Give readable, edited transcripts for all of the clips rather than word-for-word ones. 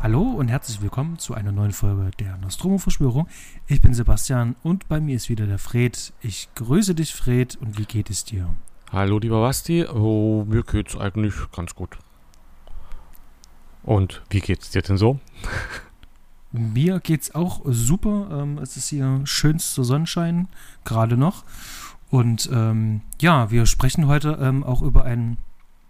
Hallo und herzlich willkommen zu einer neuen Folge der Nostromo-Verschwörung. Ich bin Sebastian und bei mir ist wieder der Fred. Ich grüße dich, Fred, und wie geht es dir? Hallo, lieber Basti. Oh, mir geht's eigentlich ganz gut. Und wie geht's dir denn so? Mir geht's auch super. Es ist hier schönster Sonnenschein, gerade noch. Und wir sprechen heute auch über einen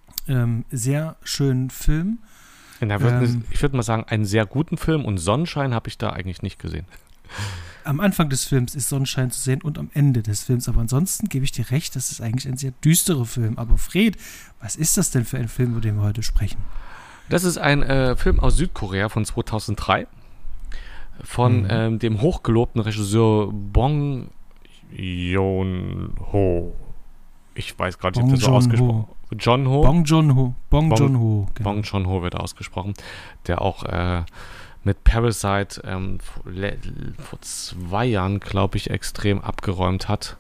sehr schönen Film. Ich würde mal sagen, einen sehr guten Film, und Sonnenschein habe ich da eigentlich nicht gesehen. Am Anfang des Films ist Sonnenschein zu sehen und am Ende des Films. Aber ansonsten gebe ich dir recht, das ist eigentlich ein sehr düsterer Film. Aber Fred, was ist das denn für ein Film, über den wir heute sprechen? Das ist ein Film aus Südkorea von 2003 von dem hochgelobten Regisseur Bong Joon-ho. Ich weiß gerade nicht, ob das so ausgesprochen wird. Bong Joon-ho. Bong Joon-ho wird ausgesprochen, der auch mit Parasite vor 2 Jahren, glaube ich, extrem abgeräumt hat.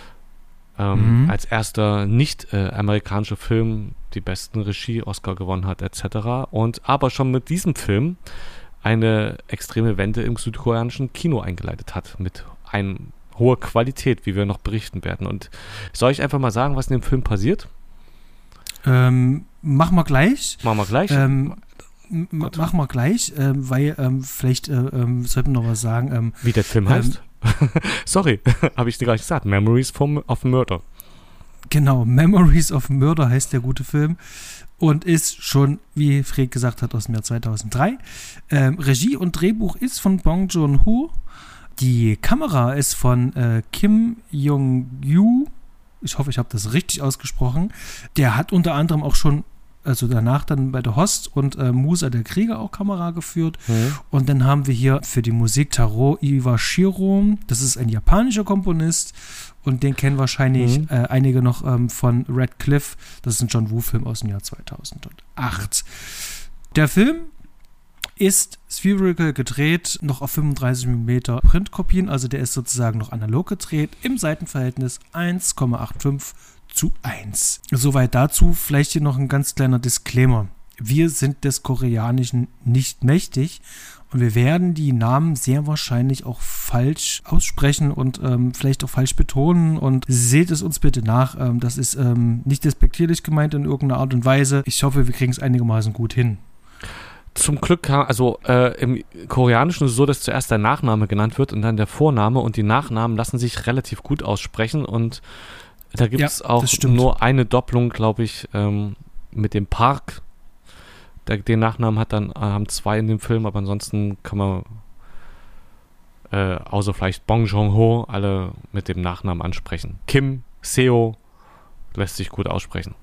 Als erster nicht-amerikanischer Film die besten Regie-Oscar gewonnen hat, etc. Und aber schon mit diesem Film eine extreme Wende im südkoreanischen Kino eingeleitet hat, mit einer hoher Qualität, wie wir noch berichten werden. Und soll ich einfach mal sagen, was in dem Film passiert? Machen wir gleich. Machen wir gleich. Machen wir gleich, weil vielleicht sollten wir noch was sagen. Wie der Film heißt? Sorry, habe ich dir gar nicht gesagt. Memories of Murder. Genau, Memories of Murder heißt der gute Film und ist schon, wie Fred gesagt hat, aus dem Jahr 2003. Regie und Drehbuch ist von Bong Joon-ho. Die Kamera ist von Kim Jong-yu. Ich hoffe, ich habe das richtig ausgesprochen. Der hat unter anderem auch schon, also danach dann bei The Host und Musa der Krieger auch Kamera geführt. Und dann haben wir hier für die Musik Taro Iwashiro. Das ist ein japanischer Komponist und den kennen wahrscheinlich einige noch von Red Cliff. Das ist ein John Woo-Film aus dem Jahr 2008. Der Film ist spherical gedreht, noch auf 35mm Printkopien, also der ist sozusagen noch analog gedreht, im Seitenverhältnis 1,85:1. Soweit dazu, vielleicht hier noch ein ganz kleiner Disclaimer. Wir sind des Koreanischen nicht mächtig und wir werden die Namen sehr wahrscheinlich auch falsch aussprechen und vielleicht auch falsch betonen und seht es uns bitte nach. Das ist nicht despektierlich gemeint in irgendeiner Art und Weise. Ich hoffe, wir kriegen es einigermaßen gut hin. Zum Glück im Koreanischen ist es so, dass zuerst der Nachname genannt wird und dann der Vorname, und die Nachnamen lassen sich relativ gut aussprechen, und da gibt es auch nur eine Doppelung, glaube ich, mit dem Park. Den Nachnamen haben 2 in dem Film, aber ansonsten kann man außer vielleicht Bong Joon-ho alle mit dem Nachnamen ansprechen. Kim, Seo lässt sich gut aussprechen.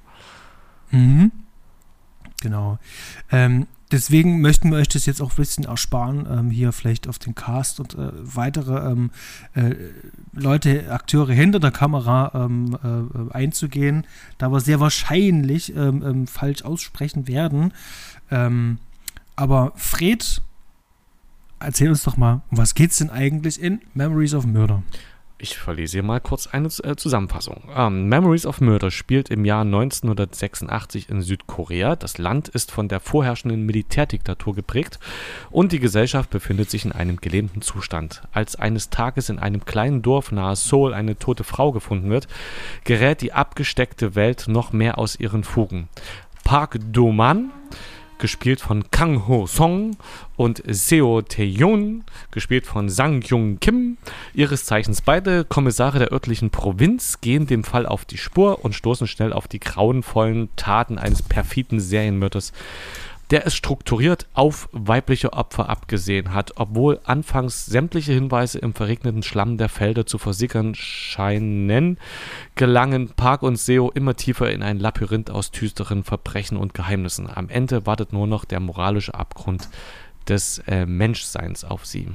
Genau. Deswegen möchten wir euch das jetzt auch ein bisschen ersparen, hier vielleicht auf den Cast und weitere Leute, Akteure hinter der Kamera einzugehen, da wir sehr wahrscheinlich falsch aussprechen werden. Aber Fred, erzähl uns doch mal, um was geht's denn eigentlich in Memories of Murder? Ich verlese hier mal kurz eine Zusammenfassung. Memories of Murder spielt im Jahr 1986 in Südkorea. Das Land ist von der vorherrschenden Militärdiktatur geprägt und die Gesellschaft befindet sich in einem gelähmten Zustand. Als eines Tages in einem kleinen Dorf nahe Seoul eine tote Frau gefunden wird, gerät die abgesteckte Welt noch mehr aus ihren Fugen. Park Do-man, gespielt von Kang Ho-song, und Seo Tae-yoon, gespielt von Sang Kyung-kim, ihres Zeichens beide Kommissare der örtlichen Provinz, gehen dem Fall auf die Spur und stoßen schnell auf die grauenvollen Taten eines perfiden Serienmörders, der es strukturiert auf weibliche Opfer abgesehen hat. Obwohl anfangs sämtliche Hinweise im verregneten Schlamm der Felder zu versickern scheinen, gelangen Park und Seo immer tiefer in ein Labyrinth aus düsteren Verbrechen und Geheimnissen. Am Ende wartet nur noch der moralische Abgrund des Menschseins auf sie.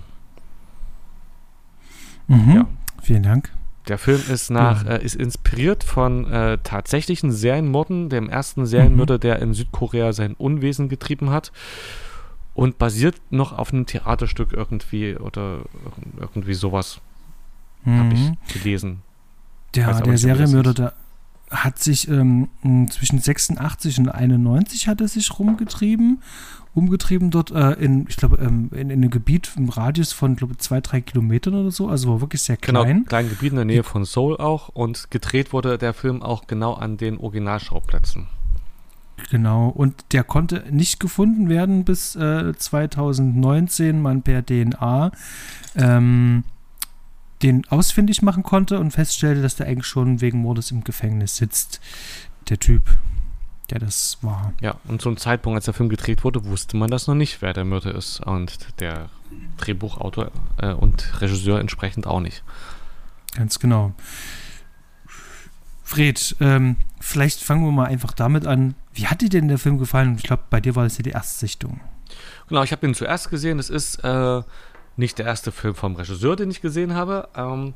Ja. Vielen Dank. Der Film ist ist inspiriert von tatsächlichen Serienmorden, dem ersten Serienmörder, der in Südkorea sein Unwesen getrieben hat, und basiert noch auf einem Theaterstück irgendwie oder irgendwie sowas. Habe ich gelesen. Der Serienmörder, der hat sich zwischen 86 und 91 hat er sich rumgetrieben umgetrieben dort in einem Gebiet im Radius von, glaube ich, 2-3 Kilometern oder so. Also war wirklich sehr klein. Genau, kleines Gebiet in der Nähe von Seoul auch. Und gedreht wurde der Film auch genau an den Originalschauplätzen. Genau, und der konnte nicht gefunden werden bis 2019, man per DNA den ausfindig machen konnte und feststellte, dass der eigentlich schon wegen Mordes im Gefängnis sitzt, der Typ, der das war. Ja, und zum Zeitpunkt, als der Film gedreht wurde, wusste man das noch nicht, wer der Mörder ist, und der Drehbuchautor und Regisseur entsprechend auch nicht. Ganz genau. Fred, vielleicht fangen wir mal einfach damit an. Wie hat dir denn der Film gefallen? Ich glaube, bei dir war das ja die Erstsichtung. Genau, ich habe ihn zuerst gesehen. Es ist nicht der erste Film vom Regisseur, den ich gesehen habe.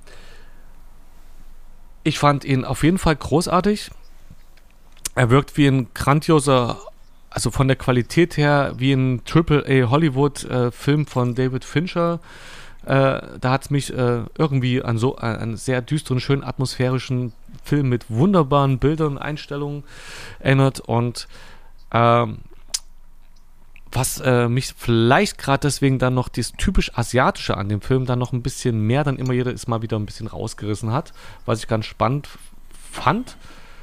Ich fand ihn auf jeden Fall großartig. Er wirkt wie ein grandioser, also von der Qualität her, wie ein Triple-A Hollywood-Film von David Fincher. Da hat es mich irgendwie an so einen sehr düsteren, schönen, atmosphärischen Film mit wunderbaren Bildern und Einstellungen erinnert. Und was mich vielleicht gerade deswegen dann noch das typisch Asiatische an dem Film dann noch ein bisschen mehr, dann immer jedes Mal wieder ein bisschen rausgerissen hat, was ich ganz spannend fand.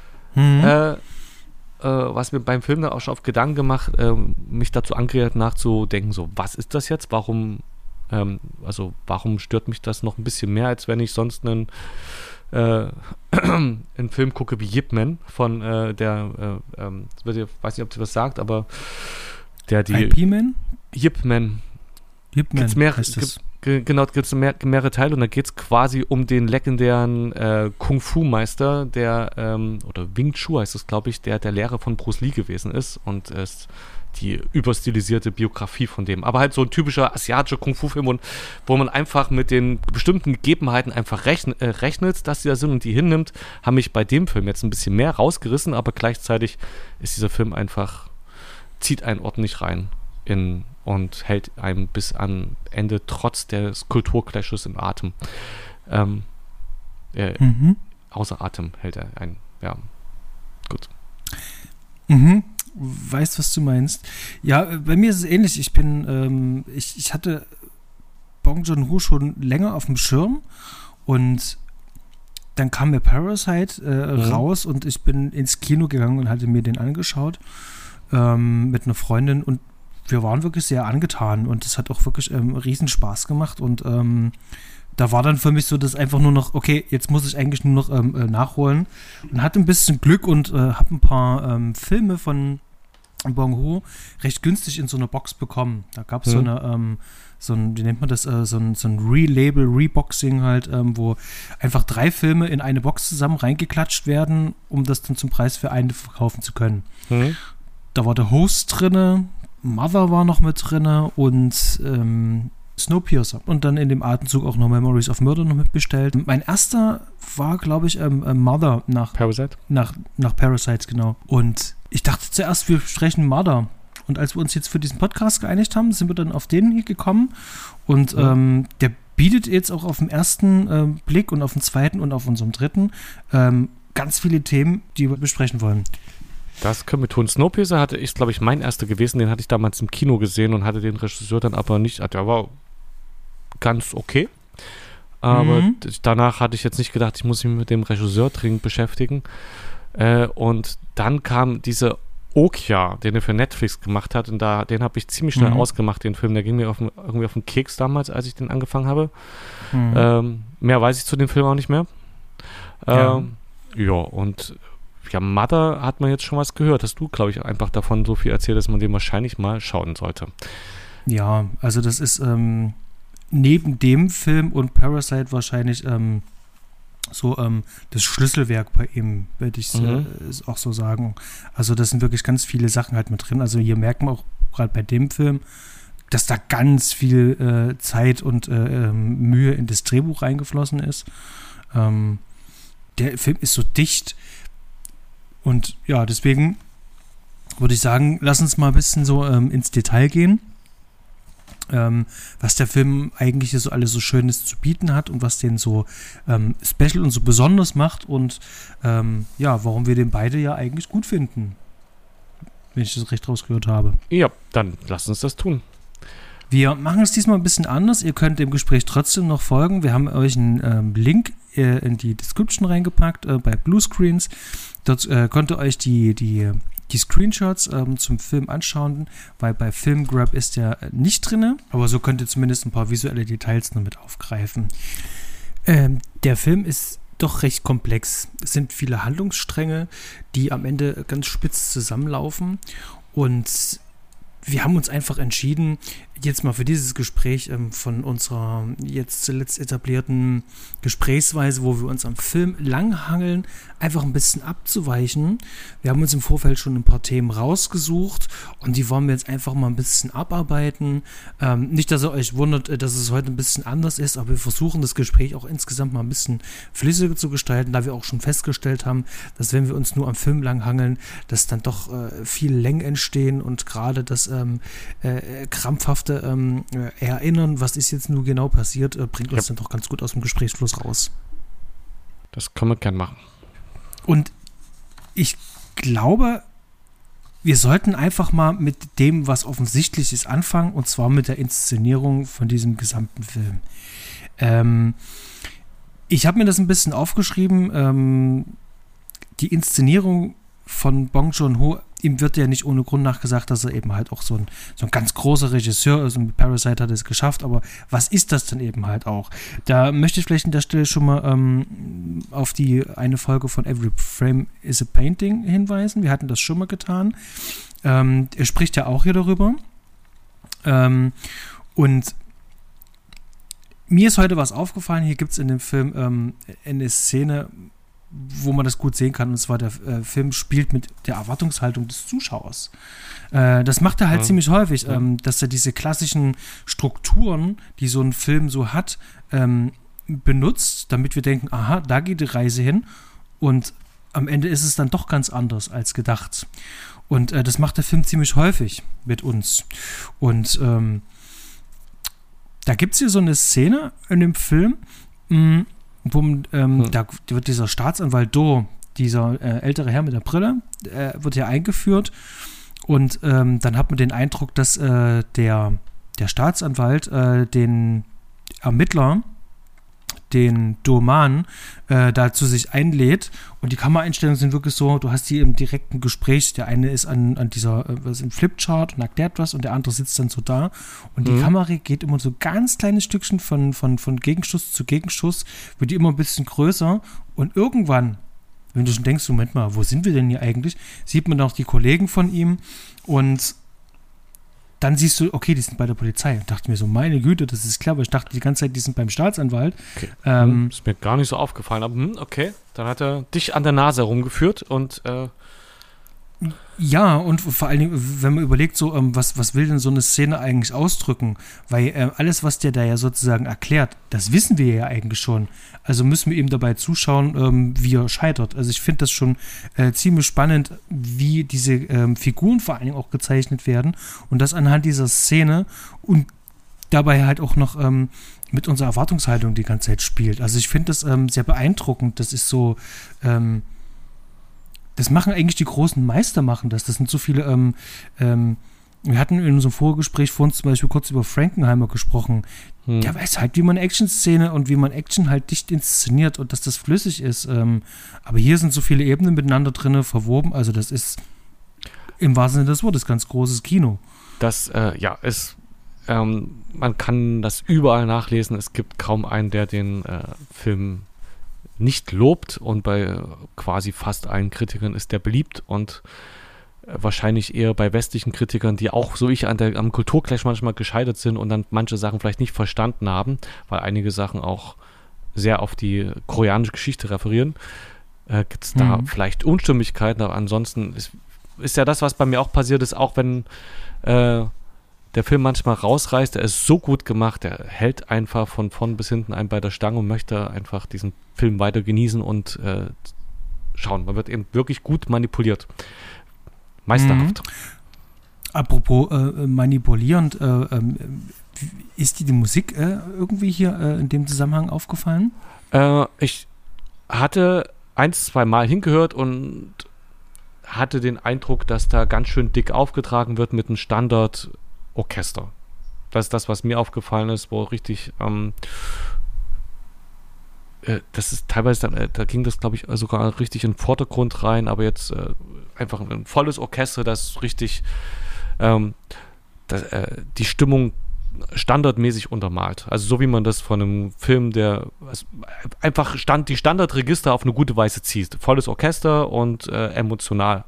Was mir beim Film dann auch schon auf Gedanken gemacht, mich dazu angeregt nachzudenken, so, was ist das jetzt? Warum stört mich das noch ein bisschen mehr, als wenn ich sonst einen Film gucke wie Yip Man von ich weiß nicht, ob sie was sagt, aber der die IP Man? Yip Man. Yip Man heißt es. Genau, gibt es mehrere Teile, und da geht es quasi um den legendären Kung-Fu-Meister, oder Wing Chun heißt es, glaube ich, der Lehrer von Bruce Lee gewesen ist, und ist die überstilisierte Biografie von dem. Aber halt so ein typischer asiatischer Kung-Fu-Film, wo man einfach mit den bestimmten Gegebenheiten einfach rechnet, dass sie da sind und die hinnimmt, haben mich bei dem Film jetzt ein bisschen mehr rausgerissen, aber gleichzeitig ist dieser Film einfach, zieht einen ordentlich rein und hält einem bis am Ende trotz des Kulturclashes im Atem. Außer Atem hält er einen. Ja, gut. Weißt, was du meinst. Ja, bei mir ist es ähnlich. Ich hatte Bong Joon-ho schon länger auf dem Schirm, und dann kam mir Parasite raus, und ich bin ins Kino gegangen und hatte mir den angeschaut mit einer Freundin, und wir waren wirklich sehr angetan, und es hat auch wirklich riesen Spaß gemacht, und da war dann für mich so, dass einfach nur noch, okay, jetzt muss ich eigentlich nur noch nachholen, und hatte ein bisschen Glück und habe ein paar Filme von Bong Joon-ho recht günstig in so einer Box bekommen. Da gab es wie nennt man das, so ein Relabel, Reboxing halt, wo einfach 3 Filme in eine Box zusammen reingeklatscht werden, um das dann zum Preis für eine verkaufen zu können. Da war der Host drinne, Mother war noch mit drinne und Snowpiercer. Und dann in dem Atemzug auch noch Memories of Murder noch mitbestellt. Mein erster war, glaube ich, Mother nach Parasite? Nach Parasite, genau. Und ich dachte zuerst, wir sprechen Mother. Und als wir uns jetzt für diesen Podcast geeinigt haben, sind wir dann auf den hier gekommen. Und der bietet jetzt auch auf den ersten Blick und auf den zweiten und auf unserem dritten ganz viele Themen, die wir besprechen wollen. Das können wir tun. Snowpiercer ist, glaube ich, mein erster gewesen. Den hatte ich damals im Kino gesehen und hatte den Regisseur dann aber nicht. Der war ganz okay. Aber danach hatte ich jetzt nicht gedacht, ich muss mich mit dem Regisseur dringend beschäftigen. Und dann kam diese Okja, den er für Netflix gemacht hat. Und den habe ich ziemlich schnell ausgemacht, den Film. Der ging mir irgendwie auf den Keks damals, als ich den angefangen habe. Mehr weiß ich zu dem Film auch nicht mehr. Und Mother hat man jetzt schon was gehört. Hast du, glaube ich, einfach davon so viel erzählt, dass man den wahrscheinlich mal schauen sollte. Ja, also das ist neben dem Film und Parasite wahrscheinlich das Schlüsselwerk bei ihm, würde ich auch so sagen. Also das sind wirklich ganz viele Sachen halt mit drin. Also hier merkt man auch gerade bei dem Film, dass da ganz viel Zeit und Mühe in das Drehbuch reingeflossen ist. Der Film ist so dicht. Und ja, deswegen würde ich sagen, lass uns mal ein bisschen so ins Detail gehen, was der Film eigentlich so alles so Schönes zu bieten hat und was den so special und so besonders macht und warum wir den beide ja eigentlich gut finden. wenn ich das recht rausgehört habe. Ja, dann lasst uns das tun. Wir machen es diesmal ein bisschen anders. Ihr könnt dem Gespräch trotzdem noch folgen. Wir haben euch einen Link in die Description reingepackt bei Bluescreens. Dort könnt ihr euch die Screenshots zum Film anschauen, weil bei Filmgrab ist der nicht drin. Aber so könnt ihr zumindest ein paar visuelle Details noch mit aufgreifen. Der Film ist doch recht komplex. Es sind viele Handlungsstränge, die am Ende ganz spitz zusammenlaufen. Und wir haben uns einfach entschieden, jetzt mal für dieses Gespräch von unserer jetzt zuletzt etablierten Gesprächsweise, wo wir uns am Film langhangeln, einfach ein bisschen abzuweichen. Wir haben uns im Vorfeld schon ein paar Themen rausgesucht und die wollen wir jetzt einfach mal ein bisschen abarbeiten. Nicht, dass ihr euch wundert, dass es heute ein bisschen anders ist, aber wir versuchen das Gespräch auch insgesamt mal ein bisschen flüssiger zu gestalten, da wir auch schon festgestellt haben, dass wenn wir uns nur am Film langhangeln, dass dann doch viele Längen entstehen und gerade das krampfhafte Erinnern, was ist jetzt nur genau passiert, bringt uns dann doch ganz gut aus dem Gesprächsfluss raus. Das können wir gern machen. Und ich glaube, wir sollten einfach mal mit dem, was offensichtlich ist, anfangen, und zwar mit der Inszenierung von diesem gesamten Film. Ich habe mir das ein bisschen aufgeschrieben. Die Inszenierung von Bong Joon-ho, ihm wird ja nicht ohne Grund nachgesagt, dass er eben halt auch so ein ganz großer Regisseur ist, und mit Parasite hat er es geschafft, aber was ist das denn eben halt auch? Da möchte ich vielleicht an der Stelle schon mal auf die eine Folge von Every Frame is a Painting hinweisen. Wir hatten das schon mal getan. Er spricht ja auch hier darüber. Und mir ist heute was aufgefallen. Hier gibt es in dem Film eine Szene, wo man das gut sehen kann, und zwar der Film spielt mit der Erwartungshaltung des Zuschauers. Das macht er halt ziemlich häufig, dass er diese klassischen Strukturen, die so ein Film so hat, benutzt, damit wir denken, aha, da geht die Reise hin, und am Ende ist es dann doch ganz anders als gedacht. Und das macht der Film ziemlich häufig mit uns. Und da gibt es hier so eine Szene in dem Film, da wird dieser Staatsanwalt Do, dieser ältere Herr mit der Brille, wird hier eingeführt, und dann hat man den Eindruck, dass der Staatsanwalt den Ermittler, den Doman, da zu sich einlädt, und die Kameraeinstellungen sind wirklich so, du hast die im direkten Gespräch, der eine ist an dieser im Flipchart und erklärt was, und der andere sitzt dann so da, und die Kamera geht immer so ganz kleines Stückchen von Gegenschuss zu Gegenschuss, wird die immer ein bisschen größer, und irgendwann, wenn du schon denkst, Moment mal, wo sind wir denn hier eigentlich, sieht man auch die Kollegen von ihm, und dann siehst du, okay, die sind bei der Polizei. Und dachte mir so, meine Güte, das ist klar, weil ich dachte die ganze Zeit, die sind beim Staatsanwalt. Okay. Ist mir gar nicht so aufgefallen, aber okay, dann hat er dich an der Nase rumgeführt und ja, und vor allen Dingen, wenn man überlegt, so, was will denn so eine Szene eigentlich ausdrücken? Weil alles, was der da ja sozusagen erklärt, das wissen wir ja eigentlich schon. Also müssen wir ihm dabei zuschauen, wie er scheitert. Also ich finde das schon ziemlich spannend, wie diese Figuren vor allen Dingen auch gezeichnet werden, und das anhand dieser Szene und dabei halt auch noch mit unserer Erwartungshaltung die ganze Zeit spielt. Also ich finde das sehr beeindruckend. Das ist so das machen eigentlich die großen Meister, machen das. Das sind so viele, wir hatten in unserem Vorgespräch vorhin zum Beispiel kurz über Frankenheimer gesprochen. Der weiß halt, wie man Action-Szene und wie man Action halt dicht inszeniert und dass das flüssig ist. Aber hier sind so viele Ebenen miteinander drin verwoben. Also das ist im wahrsten Sinne des Wortes ganz großes Kino. Das, man kann das überall nachlesen. Es gibt kaum einen, der den Film nicht lobt, und bei quasi fast allen Kritikern ist der beliebt, und wahrscheinlich eher bei westlichen Kritikern, die auch, so ich, am Kulturclash manchmal gescheitert sind und dann manche Sachen vielleicht nicht verstanden haben, weil einige Sachen auch sehr auf die koreanische Geschichte referieren, gibt es da vielleicht Unstimmigkeiten, aber ansonsten ist ja das, was bei mir auch passiert ist, auch wenn der Film manchmal rausreißt, er ist so gut gemacht, er hält einfach von vorn bis hinten einen bei der Stange und möchte einfach diesen Film weiter genießen und schauen. Man wird eben wirklich gut manipuliert. Meisterhaft. Apropos manipulierend, ist die Musik irgendwie hier in dem Zusammenhang hatte den Eindruck, dass da ganz schön dick aufgetragen wird mit einem Standardorchester. Das ist das, was mir aufgefallen ist, wo richtig, das ist teilweise, da ging das, glaube ich, sogar richtig in den Vordergrund rein, aber jetzt einfach ein volles Orchester, das richtig die Stimmung standardmäßig untermalt. Also so wie man das von einem Film, der einfach die Standardregister auf eine gute Weise zieht. Volles Orchester und emotional.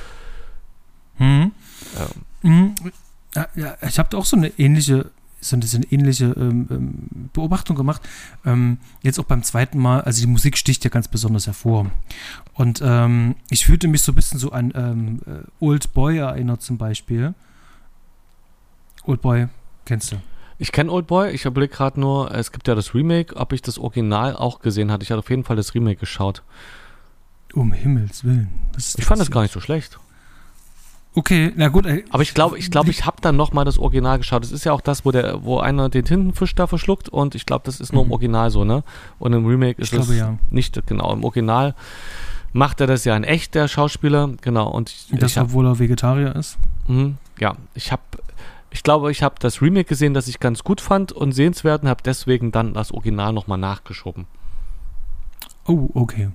Ja, ich habe auch so eine ähnliche Beobachtung gemacht. Jetzt auch beim zweiten Mal, also die Musik sticht ja ganz besonders hervor. Und ich fühlte mich so ein bisschen so an Old Boy erinnert zum Beispiel. Old Boy, kennst du? Ich kenne Old Boy, ich überlege gerade nur, es gibt ja das Remake, ob ich das Original auch gesehen hatte. Ich hatte auf jeden Fall das Remake geschaut. Um Himmels Willen. Ich fand das gar nicht so schlecht. Okay, na gut. Aber ich glaube, ich habe dann nochmal das Original geschaut. Das ist ja auch das, wo einer den Tintenfisch da verschluckt und ich glaube, das ist nur im Original so, ne? Und im Remake ist es nicht genau. Im Original macht er das ja in echt, der Schauspieler, genau. Und obwohl er Vegetarier ist? Ja, ich glaube, ich habe das Remake gesehen, das ich ganz gut fand und sehenswert und habe deswegen dann das Original nochmal nachgeschoben. Oh, okay.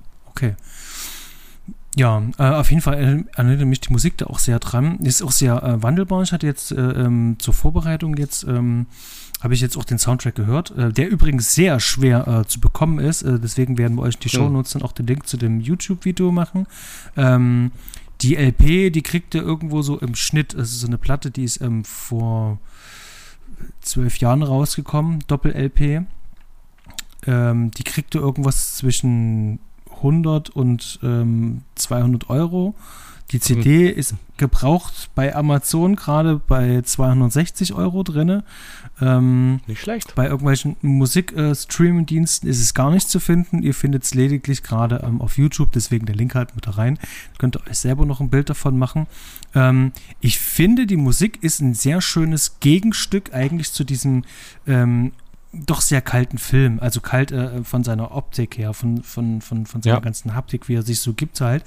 Ja, auf jeden Fall erinnert mich die Musik da auch sehr dran. Ist auch sehr wandelbar. Ich hatte jetzt zur Vorbereitung habe ich jetzt auch den Soundtrack gehört, der übrigens sehr schwer zu bekommen ist. Deswegen werden wir euch in die Shownotes dann auch den Link zu dem YouTube-Video machen. Die LP, die kriegt ihr irgendwo so im Schnitt, also so eine Platte, die ist vor 12 Jahren rausgekommen, Doppel-LP. Die kriegt ihr irgendwas zwischen 100 und 200 Euro. Die CD ist gebraucht bei Amazon gerade bei 260 Euro drin. Nicht schlecht. Bei irgendwelchen Musik-Streaming-Diensten ist es gar nicht zu finden. Ihr findet es lediglich gerade auf YouTube, deswegen der Link halt mit da rein. Könnt ihr euch selber noch ein Bild davon machen. Ich finde, die Musik ist ein sehr schönes Gegenstück eigentlich zu diesem doch sehr kalten Film. Also kalt von seiner Optik her, von seiner ganzen Haptik, wie er sich so gibt halt.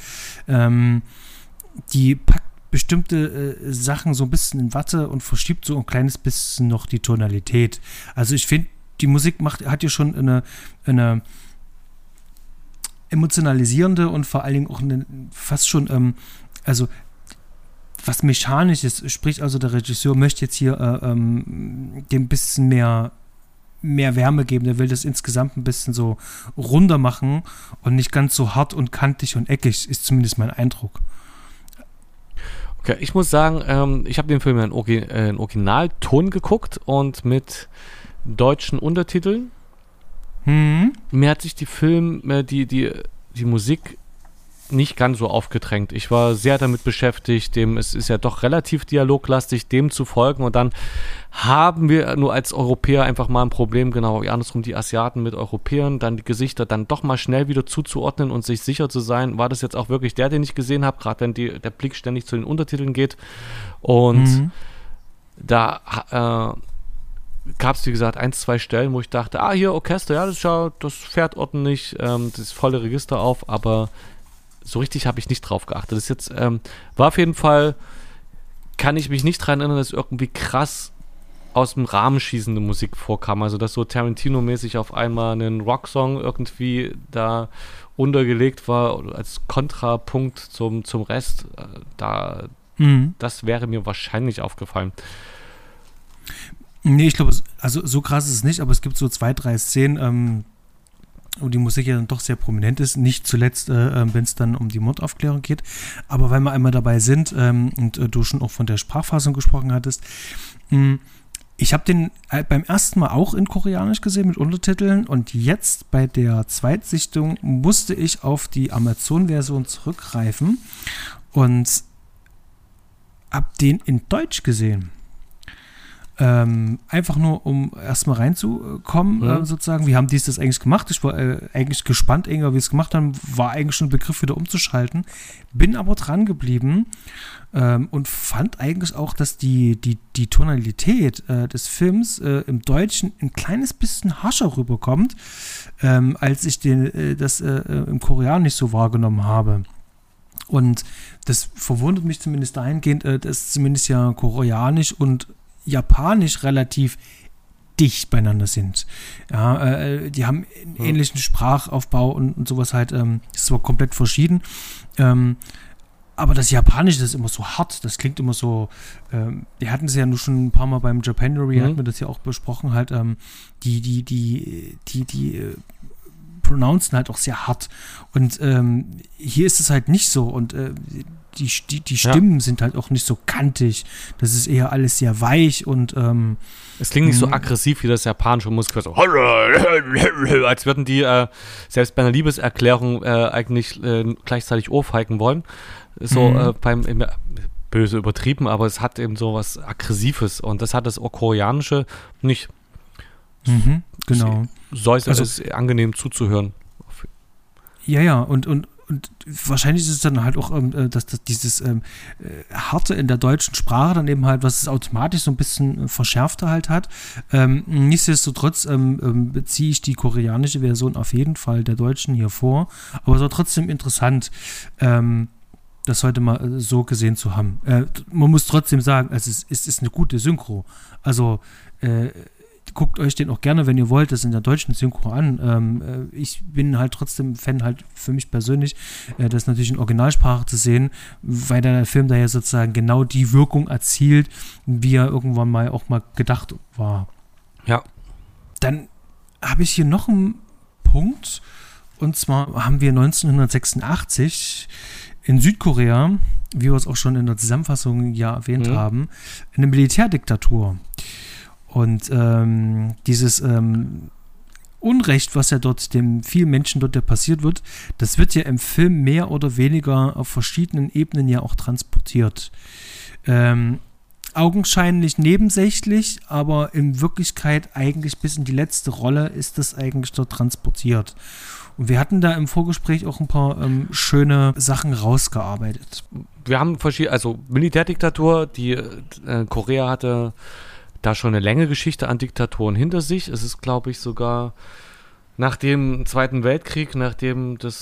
Die packt bestimmte Sachen so ein bisschen in Watte und verschiebt so ein kleines bisschen noch die Tonalität. Also ich finde, die Musik hat ja schon eine emotionalisierende und vor allen Dingen auch fast schon, also was Mechanisches, sprich also der Regisseur möchte jetzt hier dem ein bisschen mehr Wärme geben, der will das insgesamt ein bisschen so runder machen und nicht ganz so hart und kantig und eckig, ist zumindest mein Eindruck. Okay, ich muss sagen, ich habe den Film in Originalton geguckt und mit deutschen Untertiteln. Mir hat sich die Musik nicht ganz so aufgedrängt. Ich war sehr damit beschäftigt, es ist ja doch relativ dialoglastig, dem zu folgen und dann haben wir nur als Europäer einfach mal ein Problem, genau wie andersrum die Asiaten mit Europäern, dann die Gesichter dann doch mal schnell wieder zuzuordnen und sich sicher zu sein, war das jetzt auch wirklich der, den ich gesehen habe, gerade wenn der Blick ständig zu den Untertiteln geht und da gab es, wie gesagt, 1-2 Stellen, wo ich dachte, hier Orchester, ja, das fährt ordentlich, das volle Register auf, aber so richtig habe ich nicht drauf geachtet. Das jetzt war auf jeden Fall, kann ich mich nicht daran erinnern, dass irgendwie krass aus dem Rahmen schießende Musik vorkam. Also dass so Tarantino-mäßig auf einmal ein Rocksong irgendwie da untergelegt war als Kontrapunkt zum Rest. Das wäre mir wahrscheinlich aufgefallen. Nee, ich glaube, also so krass ist es nicht, aber es gibt so 2-3 Szenen, wo die Musik ja dann doch sehr prominent ist, nicht zuletzt, wenn es dann um die Mordaufklärung geht, aber weil wir einmal dabei sind und du schon auch von der Sprachfassung gesprochen hattest, ich habe den beim ersten Mal auch in Koreanisch gesehen mit Untertiteln und jetzt bei der Zweitsichtung musste ich auf die Amazon-Version zurückgreifen und habe den in Deutsch gesehen. Einfach nur, um erstmal reinzukommen, sozusagen. Wie haben die das eigentlich gemacht? Ich war eigentlich gespannt, wie sie es gemacht haben. War eigentlich schon ein Begriff, wieder umzuschalten. Bin aber dran geblieben und fand eigentlich auch, dass die Tonalität des Films im Deutschen ein kleines bisschen harscher rüberkommt, als ich das im Koreanisch so wahrgenommen habe. Und das verwundert mich zumindest dahingehend, dass zumindest ja Koreanisch und Japanisch relativ dicht beieinander sind. Ja, die haben einen ähnlichen Sprachaufbau und sowas halt, ist zwar komplett verschieden, aber das Japanische, das ist immer so hart, das klingt immer so, wir hatten es ja nur schon ein paar Mal beim Japanery, hatten wir das ja auch besprochen, halt, die pronouncen halt auch sehr hart. Und hier ist es halt nicht so. Und die Stimmen sind halt auch nicht so kantig. Das ist eher alles sehr weich und es klingt nicht so aggressiv wie das japanische Muskel, so als würden die selbst bei einer Liebeserklärung eigentlich gleichzeitig ohrfeigen wollen. So böse übertrieben, aber es hat eben so was Aggressives und das hat das Koreanische nicht. Genau. Es ist angenehm zuzuhören. Ja, und wahrscheinlich ist es dann halt auch, dass dieses Harte in der deutschen Sprache dann eben halt, was es automatisch so ein bisschen verschärfter halt hat. Nichtsdestotrotz beziehe ich die koreanische Version auf jeden Fall der deutschen hier vor, aber es war trotzdem interessant, das heute mal so gesehen zu haben. Man muss trotzdem sagen, also es ist eine gute Synchro. Also guckt euch den auch gerne, wenn ihr wollt, das in der deutschen Synchro an. Ich bin halt trotzdem Fan halt für mich persönlich, das natürlich in Originalsprache zu sehen, weil der Film da ja sozusagen genau die Wirkung erzielt, wie er irgendwann mal auch mal gedacht war. Ja. Dann habe ich hier noch einen Punkt, und zwar haben wir 1986 in Südkorea, wie wir es auch schon in der Zusammenfassung ja erwähnt haben, eine Militärdiktatur. Und dieses Unrecht, was ja dort den vielen Menschen dort ja passiert wird, das wird ja im Film mehr oder weniger auf verschiedenen Ebenen ja auch transportiert. Augenscheinlich nebensächlich, aber in Wirklichkeit eigentlich bis in die letzte Rolle ist das eigentlich dort transportiert. Und wir hatten da im Vorgespräch auch ein paar schöne Sachen rausgearbeitet. Wir haben verschiedene, Militärdiktatur, die Korea hatte da schon eine längere Geschichte an Diktatoren hinter sich. Es ist, glaube ich, sogar nach dem Zweiten Weltkrieg, nachdem der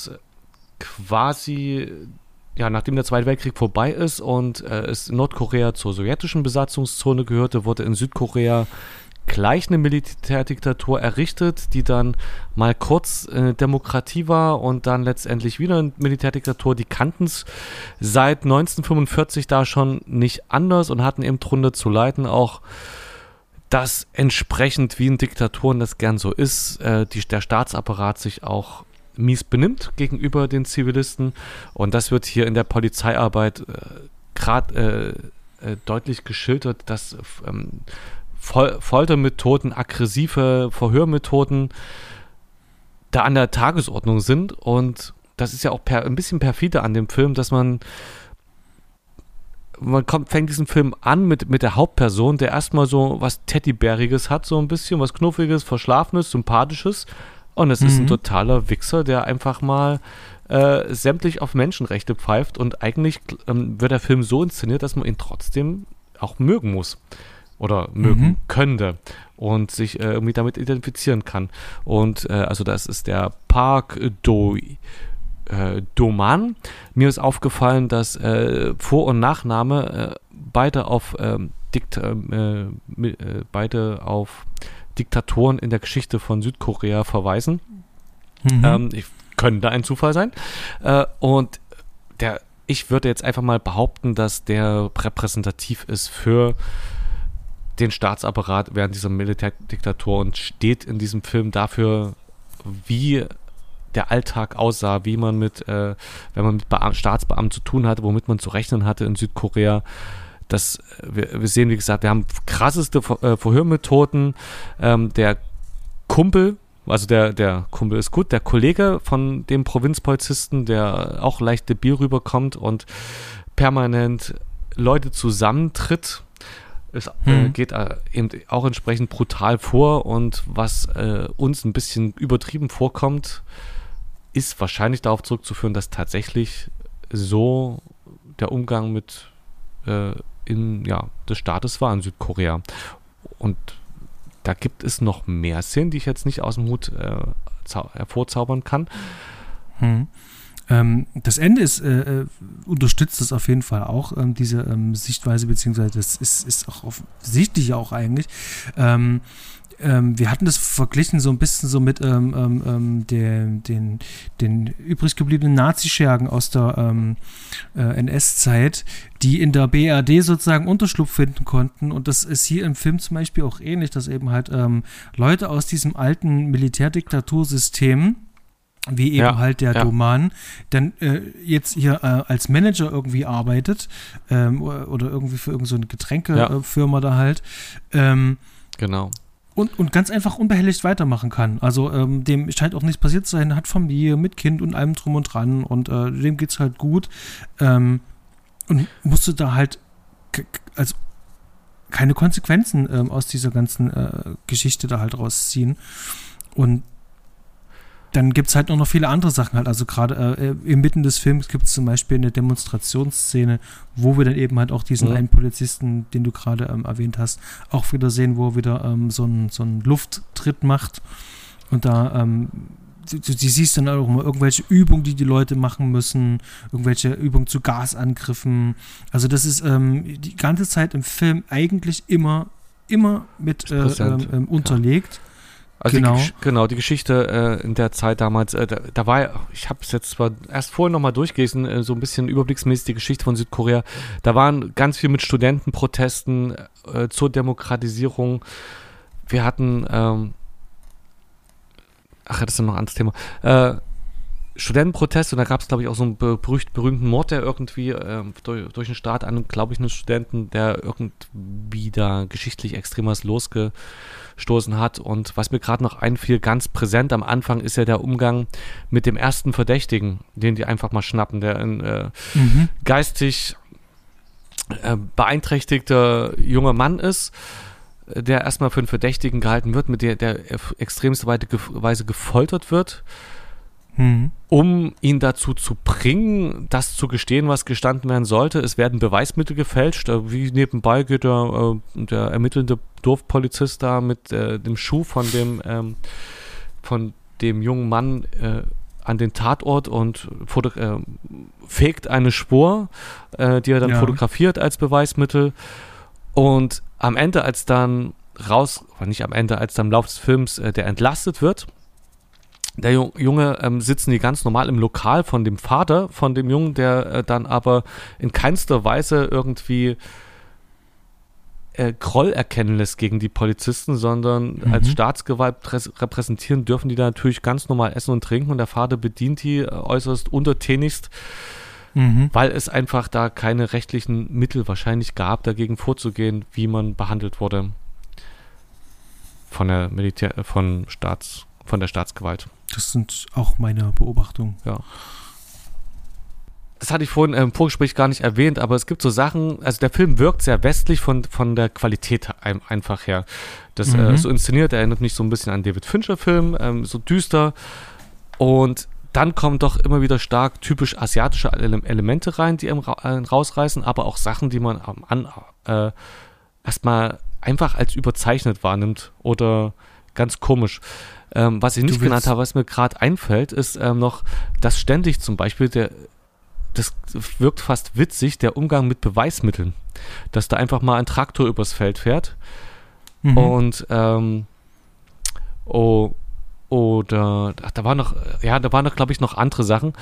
Zweite Weltkrieg vorbei ist und es Nordkorea zur sowjetischen Besatzungszone gehörte, wurde in Südkorea gleich eine Militärdiktatur errichtet, die dann mal kurz Demokratie war und dann letztendlich wieder eine Militärdiktatur. Die kannten es seit 1945 da schon nicht anders und hatten eben drunter zu leiden, auch dass entsprechend, wie in Diktaturen das gern so ist, der Staatsapparat sich auch mies benimmt gegenüber den Zivilisten. Und das wird hier in der Polizeiarbeit gerade deutlich geschildert, dass Foltermethoden, aggressive Verhörmethoden da an der Tagesordnung sind. Und das ist ja auch ein bisschen perfide an dem Film, dass man fängt diesen Film an mit der Hauptperson, der erstmal so was Teddybäriges hat, so ein bisschen was Knuffiges, Verschlafenes, Sympathisches. Und es ist ein totaler Wichser, der einfach mal sämtlich auf Menschenrechte pfeift. Und eigentlich wird der Film so inszeniert, dass man ihn trotzdem auch mögen muss. Oder mögen könnte. Und sich irgendwie damit identifizieren kann. Und das ist der Park Do-man. Mir ist aufgefallen, dass Vor- und Nachname beide auf Diktatoren in der Geschichte von Südkorea verweisen. Könnte ein Zufall sein. Ich würde jetzt einfach mal behaupten, dass der repräsentativ ist für den Staatsapparat während dieser Militärdiktatur und steht in diesem Film dafür, wie der Alltag aussah, wie man wenn man mit Staatsbeamten zu tun hatte, womit man zu rechnen hatte in Südkorea. Wir sehen, wie gesagt, wir haben krasseste Verhörmethoden. Der Kumpel, also der Kumpel ist gut, der Kollege von dem Provinzpolizisten, der auch leicht debil rüberkommt und permanent Leute zusammentritt, geht eben auch entsprechend brutal vor, und was uns ein bisschen übertrieben vorkommt, ist wahrscheinlich darauf zurückzuführen, dass tatsächlich so der Umgang mit des Staates war in Südkorea. Und da gibt es noch mehr Szenen, die ich jetzt nicht aus dem Hut hervorzaubern kann. Das Ende unterstützt das auf jeden Fall auch, diese Sichtweise, beziehungsweise das ist auch offensichtlich auch eigentlich. Wir hatten das verglichen so ein bisschen so mit den übrig gebliebenen Nazischergen aus der NS-Zeit, die in der BRD sozusagen Unterschlupf finden konnten. Und das ist hier im Film zum Beispiel auch ähnlich, dass eben halt Leute aus diesem alten Militärdiktatursystem, wie eben halt der Doman, dann jetzt hier als Manager irgendwie arbeitet oder irgendwie für irgend so eine Getränkefirma da halt. Genau. Und ganz einfach unbehelligt weitermachen kann. Also dem scheint auch nichts passiert zu sein, hat Familie mit Kind und allem drum und dran und dem geht's halt gut. Und musste da halt also keine Konsequenzen aus dieser ganzen Geschichte da halt rausziehen. Und dann gibt es halt noch viele andere Sachen halt, also gerade inmitten des Films gibt es zum Beispiel eine Demonstrationsszene, wo wir dann eben halt auch diesen einen Polizisten, den du gerade erwähnt hast, auch wieder sehen, wo er wieder so einen Lufttritt macht und da du siehst dann auch mal irgendwelche Übungen, die Leute machen müssen, irgendwelche Übungen zu Gasangriffen, also das ist die ganze Zeit im Film eigentlich immer mit unterlegt. Ja. Also die Geschichte in der Zeit damals, da war, ich habe es jetzt zwar erst vorhin nochmal durchgelesen, so ein bisschen überblicksmäßig die Geschichte von Südkorea, da waren ganz viel mit Studentenprotesten zur Demokratisierung. Wir hatten, das ist noch ein anderes Thema, Studentenprotest und da gab es, glaube ich, auch so einen berühmten Mord, der irgendwie durch den Staat an, glaube ich, einen Studenten, der irgendwie da geschichtlich extrem was losgestoßen hat. Und was mir gerade noch einfiel, ganz präsent am Anfang ist ja der Umgang mit dem ersten Verdächtigen, den die einfach mal schnappen, der ein geistig beeinträchtigter junger Mann ist, der erstmal für einen Verdächtigen gehalten wird, mit der extremste Weise gefoltert wird, um ihn dazu zu bringen, das zu gestehen, was gestanden werden sollte. Es werden Beweismittel gefälscht. Wie nebenbei geht der ermittelnde Dorfpolizist da mit dem Schuh von dem jungen Mann an den Tatort und fegt eine Spur, die er dann fotografiert als Beweismittel. Und am Ende, als dann im Laufe des Films der entlastet wird, der Junge sitzen die ganz normal im Lokal von dem Vater, von dem Jungen, der dann aber in keinster Weise irgendwie Groll erkennen lässt gegen die Polizisten, sondern als Staatsgewalt repräsentieren dürfen die da natürlich ganz normal essen und trinken und der Vater bedient die äußerst untertänigst, weil es einfach da keine rechtlichen Mittel wahrscheinlich gab, dagegen vorzugehen, wie man behandelt wurde von der Staatsgewalt. Das sind auch meine Beobachtungen. Ja. Das hatte ich vorhin im Vorgespräch gar nicht erwähnt, aber es gibt so Sachen, also der Film wirkt sehr westlich von der Qualität einfach her. Das so inszeniert, erinnert mich so ein bisschen an David Fincher-Film, so düster. Und dann kommen doch immer wieder stark typisch asiatische Elemente rein, die rausreißen, aber auch Sachen, die man erstmal einfach als überzeichnet wahrnimmt oder ganz komisch. Was ich nicht genannt habe, was mir gerade einfällt, ist noch, dass ständig zum Beispiel das wirkt fast witzig, der Umgang mit Beweismitteln. Dass da einfach mal ein Traktor übers Feld fährt und da waren noch, glaube ich, noch andere Sachen,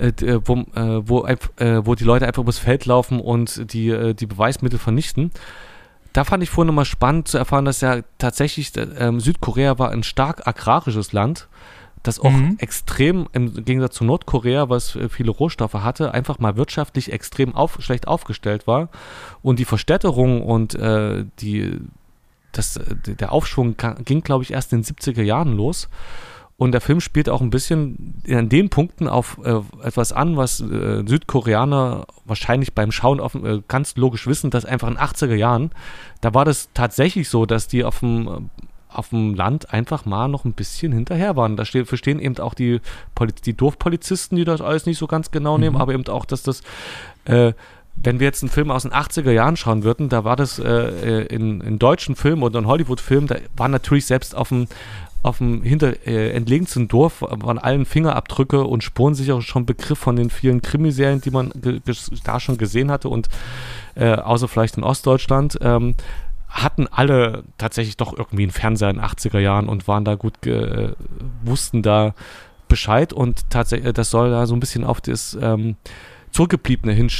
wo die Leute einfach übers Feld laufen und die Beweismittel vernichten. Da fand ich vorhin nochmal spannend zu erfahren, dass ja tatsächlich Südkorea war ein stark agrarisches Land, das auch extrem, im Gegensatz zu Nordkorea, was viele Rohstoffe hatte, einfach mal wirtschaftlich extrem schlecht aufgestellt war. Und die Verstädterung und der Aufschwung ging, glaube ich, erst in den 70er Jahren los. Und der Film spielt auch ein bisschen an den Punkten auf etwas an, was Südkoreaner wahrscheinlich beim Schauen ganz logisch wissen, dass einfach in den 80er Jahren, da war das tatsächlich so, dass die auf dem Land einfach mal noch ein bisschen hinterher waren. Da verstehen eben auch die Dorfpolizisten, die das alles nicht so ganz genau nehmen, aber eben auch, dass das wenn wir jetzt einen Film aus den 80er Jahren schauen würden, da war das in deutschen Filmen oder in Hollywood-Filmen, da war natürlich selbst auf dem entlegensten Dorf waren allen Fingerabdrücke und Spuren sicher schon Begriff von den vielen Krimiserien, die man da schon gesehen hatte und außer vielleicht in Ostdeutschland, hatten alle tatsächlich doch irgendwie einen Fernseher in den 80er Jahren und waren da wussten da Bescheid und tatsächlich, das soll da so ein bisschen auf das Zurückgebliebene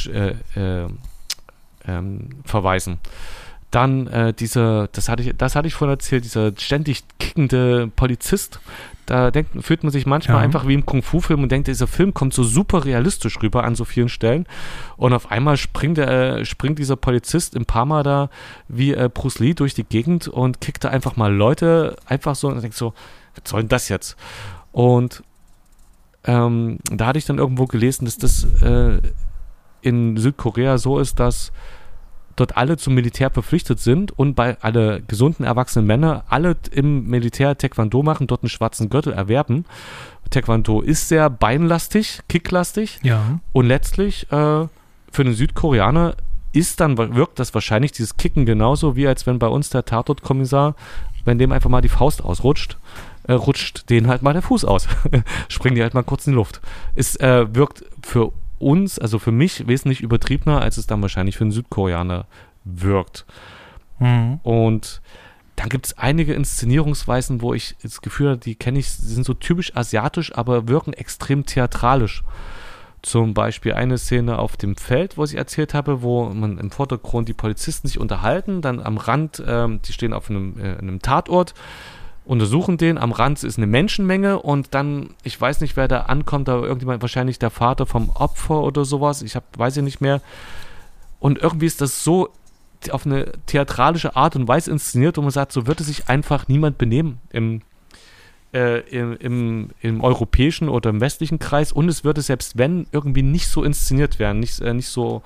verweisen. Dann das hatte ich vorhin erzählt, dieser ständig kickende Polizist, da fühlt man sich manchmal einfach wie im Kung-Fu-Film und denkt, dieser Film kommt so super realistisch rüber an so vielen Stellen und auf einmal springt dieser Polizist im Parma da wie Bruce Lee durch die Gegend und kickt da einfach mal Leute einfach so und denkt so, was soll denn das jetzt? Und da hatte ich dann irgendwo gelesen, dass das in Südkorea so ist, dass dort alle zum Militär verpflichtet sind und bei alle gesunden, erwachsenen Männer alle im Militär Taekwondo machen, dort einen schwarzen Gürtel erwerben. Taekwondo ist sehr beinlastig, kicklastig und letztlich für den Südkoreaner wirkt das wahrscheinlich, dieses Kicken genauso, wie als wenn bei uns der Tatort-Kommissar, wenn dem einfach mal die Faust ausrutscht, rutscht denen halt mal der Fuß aus. Springen die halt mal kurz in die Luft. Es wirkt für uns, also für mich, wesentlich übertriebener, als es dann wahrscheinlich für einen Südkoreaner wirkt. Mhm. Und dann gibt es einige Inszenierungsweisen, wo ich das Gefühl habe, die kenne ich, die sind so typisch asiatisch, aber wirken extrem theatralisch. Zum Beispiel eine Szene auf dem Feld, wo ich erzählt habe, wo man im Vordergrund die Polizisten sich unterhalten, dann am Rand, die stehen auf einem Tatort, untersuchen den, am Rand ist eine Menschenmenge und dann, ich weiß nicht, wer da ankommt, da irgendjemand, wahrscheinlich der Vater vom Opfer oder sowas, weiß ich nicht mehr. Und irgendwie ist das so auf eine theatralische Art und Weise inszeniert, wo man sagt, so würde sich einfach niemand benehmen im europäischen oder im westlichen Kreis und es würde selbst wenn irgendwie nicht so inszeniert werden, nicht so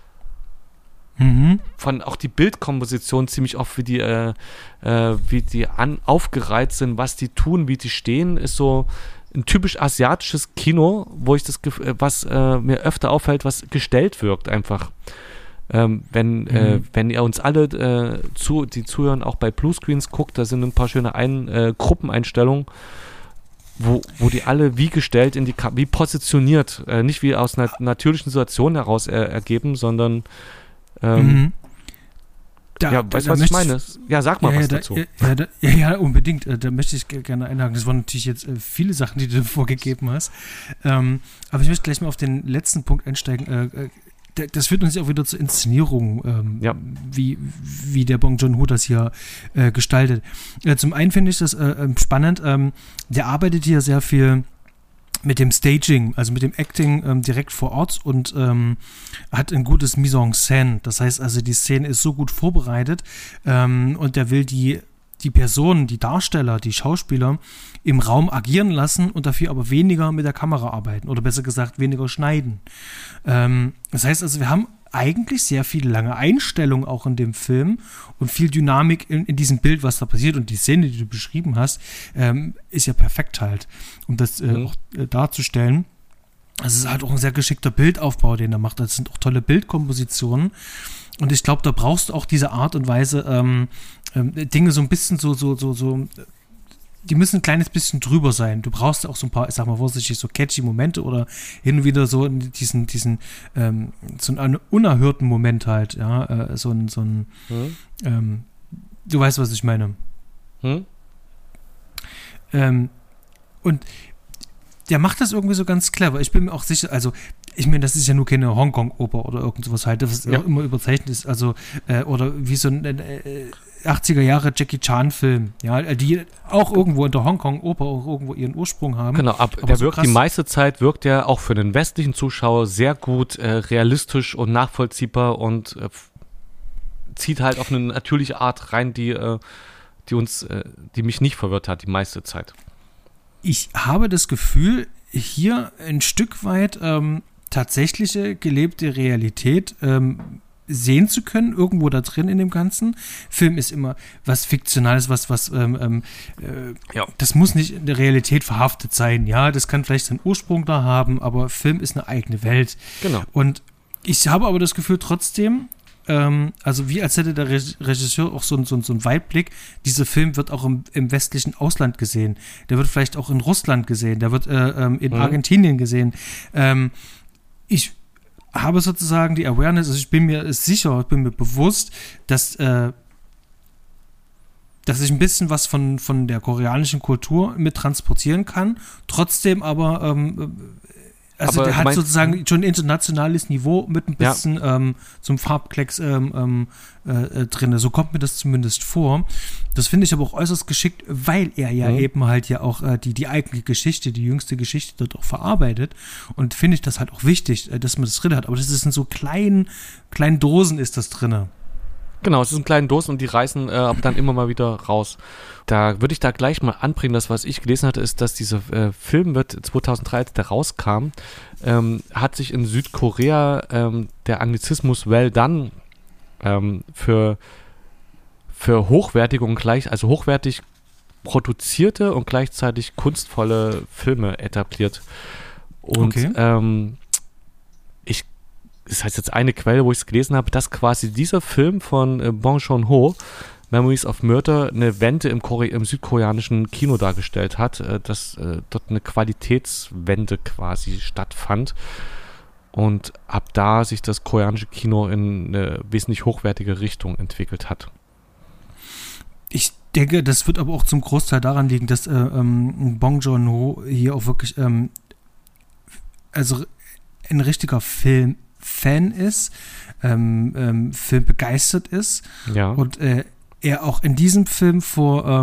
von auch die Bildkomposition ziemlich oft wie die aufgereiht sind, was die tun, wie die stehen, ist so ein typisch asiatisches Kino, wo ich das was mir öfter auffällt, was gestellt wirkt einfach. Wenn ihr uns alle die zuhören, auch bei Bluescreens guckt, da sind ein paar schöne Gruppeneinstellungen, wo die alle wie gestellt wie positioniert, nicht wie aus einer natürlichen Situation heraus ergeben, sondern weißt du, was ich meine? Ja, sag mal was dazu. Ja, unbedingt. Da möchte ich gerne einhaken. Das waren natürlich jetzt viele Sachen, die du vorgegeben hast. Aber ich möchte gleich mal auf den letzten Punkt einsteigen. Das führt uns auch wieder zur Inszenierung, wie der Bong Joon-ho das hier gestaltet. Zum einen finde ich das spannend. Der arbeitet hier sehr viel mit dem Staging, also mit dem Acting direkt vor Ort und hat ein gutes Mise-en-Scène. Das heißt also, die Szene ist so gut vorbereitet und der will die Personen, die Darsteller, die Schauspieler im Raum agieren lassen und dafür aber weniger mit der Kamera arbeiten oder besser gesagt weniger schneiden. Das heißt also, wir haben eigentlich sehr viele lange Einstellungen auch in dem Film und viel Dynamik in diesem Bild, was da passiert und die Szene, die du beschrieben hast, ist ja perfekt halt, um das auch darzustellen. Es ist halt auch ein sehr geschickter Bildaufbau, den er macht. Das sind auch tolle Bildkompositionen und ich glaube, da brauchst du auch diese Art und Weise, Dinge so ein bisschen so die müssen ein kleines bisschen drüber sein. Du brauchst auch so ein paar, ich sag mal vorsichtig, so catchy Momente oder hin und wieder so diesen so einen unerhörten Moment halt, ja, so ein du weißt, was ich meine. Und der macht das irgendwie so ganz clever. Ich bin mir auch sicher, also ich meine, das ist ja nur keine Hongkong-Oper oder irgend sowas halt, das auch immer überzeichnet ist, also oder wie so ein 80er Jahre Jackie Chan-Film, ja, die auch irgendwo in der Hongkong-Oper auch irgendwo ihren Ursprung haben. Genau, aber so die meiste Zeit wirkt der auch für den westlichen Zuschauer sehr gut realistisch und nachvollziehbar und zieht halt auf eine natürliche Art rein, die mich nicht verwirrt hat, die meiste Zeit. Ich habe das Gefühl, hier ein Stück weit tatsächliche gelebte Realität sehen zu können, irgendwo da drin in dem Ganzen. Film ist immer was Fiktionales, das muss nicht in der Realität verhaftet sein, ja, das kann vielleicht seinen Ursprung da haben, aber Film ist eine eigene Welt. Genau. Und Ich habe aber das Gefühl trotzdem, also wie als hätte der Regisseur auch so einen Weitblick, dieser Film wird auch im westlichen Ausland gesehen. Der wird vielleicht auch in Russland gesehen, der wird in Argentinien gesehen. Ich habe sozusagen die Awareness, also ich bin mir sicher, ich bin mir bewusst, dass ich ein bisschen was von der koreanischen Kultur mit transportieren kann, trotzdem aber also der hat sozusagen schon ein internationales Niveau mit ein bisschen zum Farbklecks drin. So kommt mir das zumindest vor. Das finde ich aber auch äußerst geschickt, weil er ja eben halt ja auch die eigene Geschichte, die jüngste Geschichte dort auch verarbeitet. Und finde ich das halt auch wichtig, dass man das drin hat. Aber das ist in so kleinen Dosen ist das drin. Genau, es ist in kleinen Dosen und die reißen dann immer mal wieder raus. Da würde ich da gleich mal anbringen, das, was ich gelesen hatte, ist, dass dieser Film wird 2003, als der rauskam, hat sich in Südkorea der Anglizismus well done für hochwertige und hochwertig produzierte und gleichzeitig kunstvolle Filme etabliert. Und das heißt jetzt eine Quelle, wo ich es gelesen habe, dass quasi dieser Film von Bong Joon-ho, Memories of Murder, eine Wende im südkoreanischen Kino dargestellt hat, dass dort eine Qualitätswende quasi stattfand und ab da sich das koreanische Kino in eine wesentlich hochwertige Richtung entwickelt hat. Ich denke, das wird aber auch zum Großteil daran liegen, dass Bong Joon-ho hier auch wirklich also ein richtiger Film-Fan ist, Film begeistert ist und er auch in diesem Film vor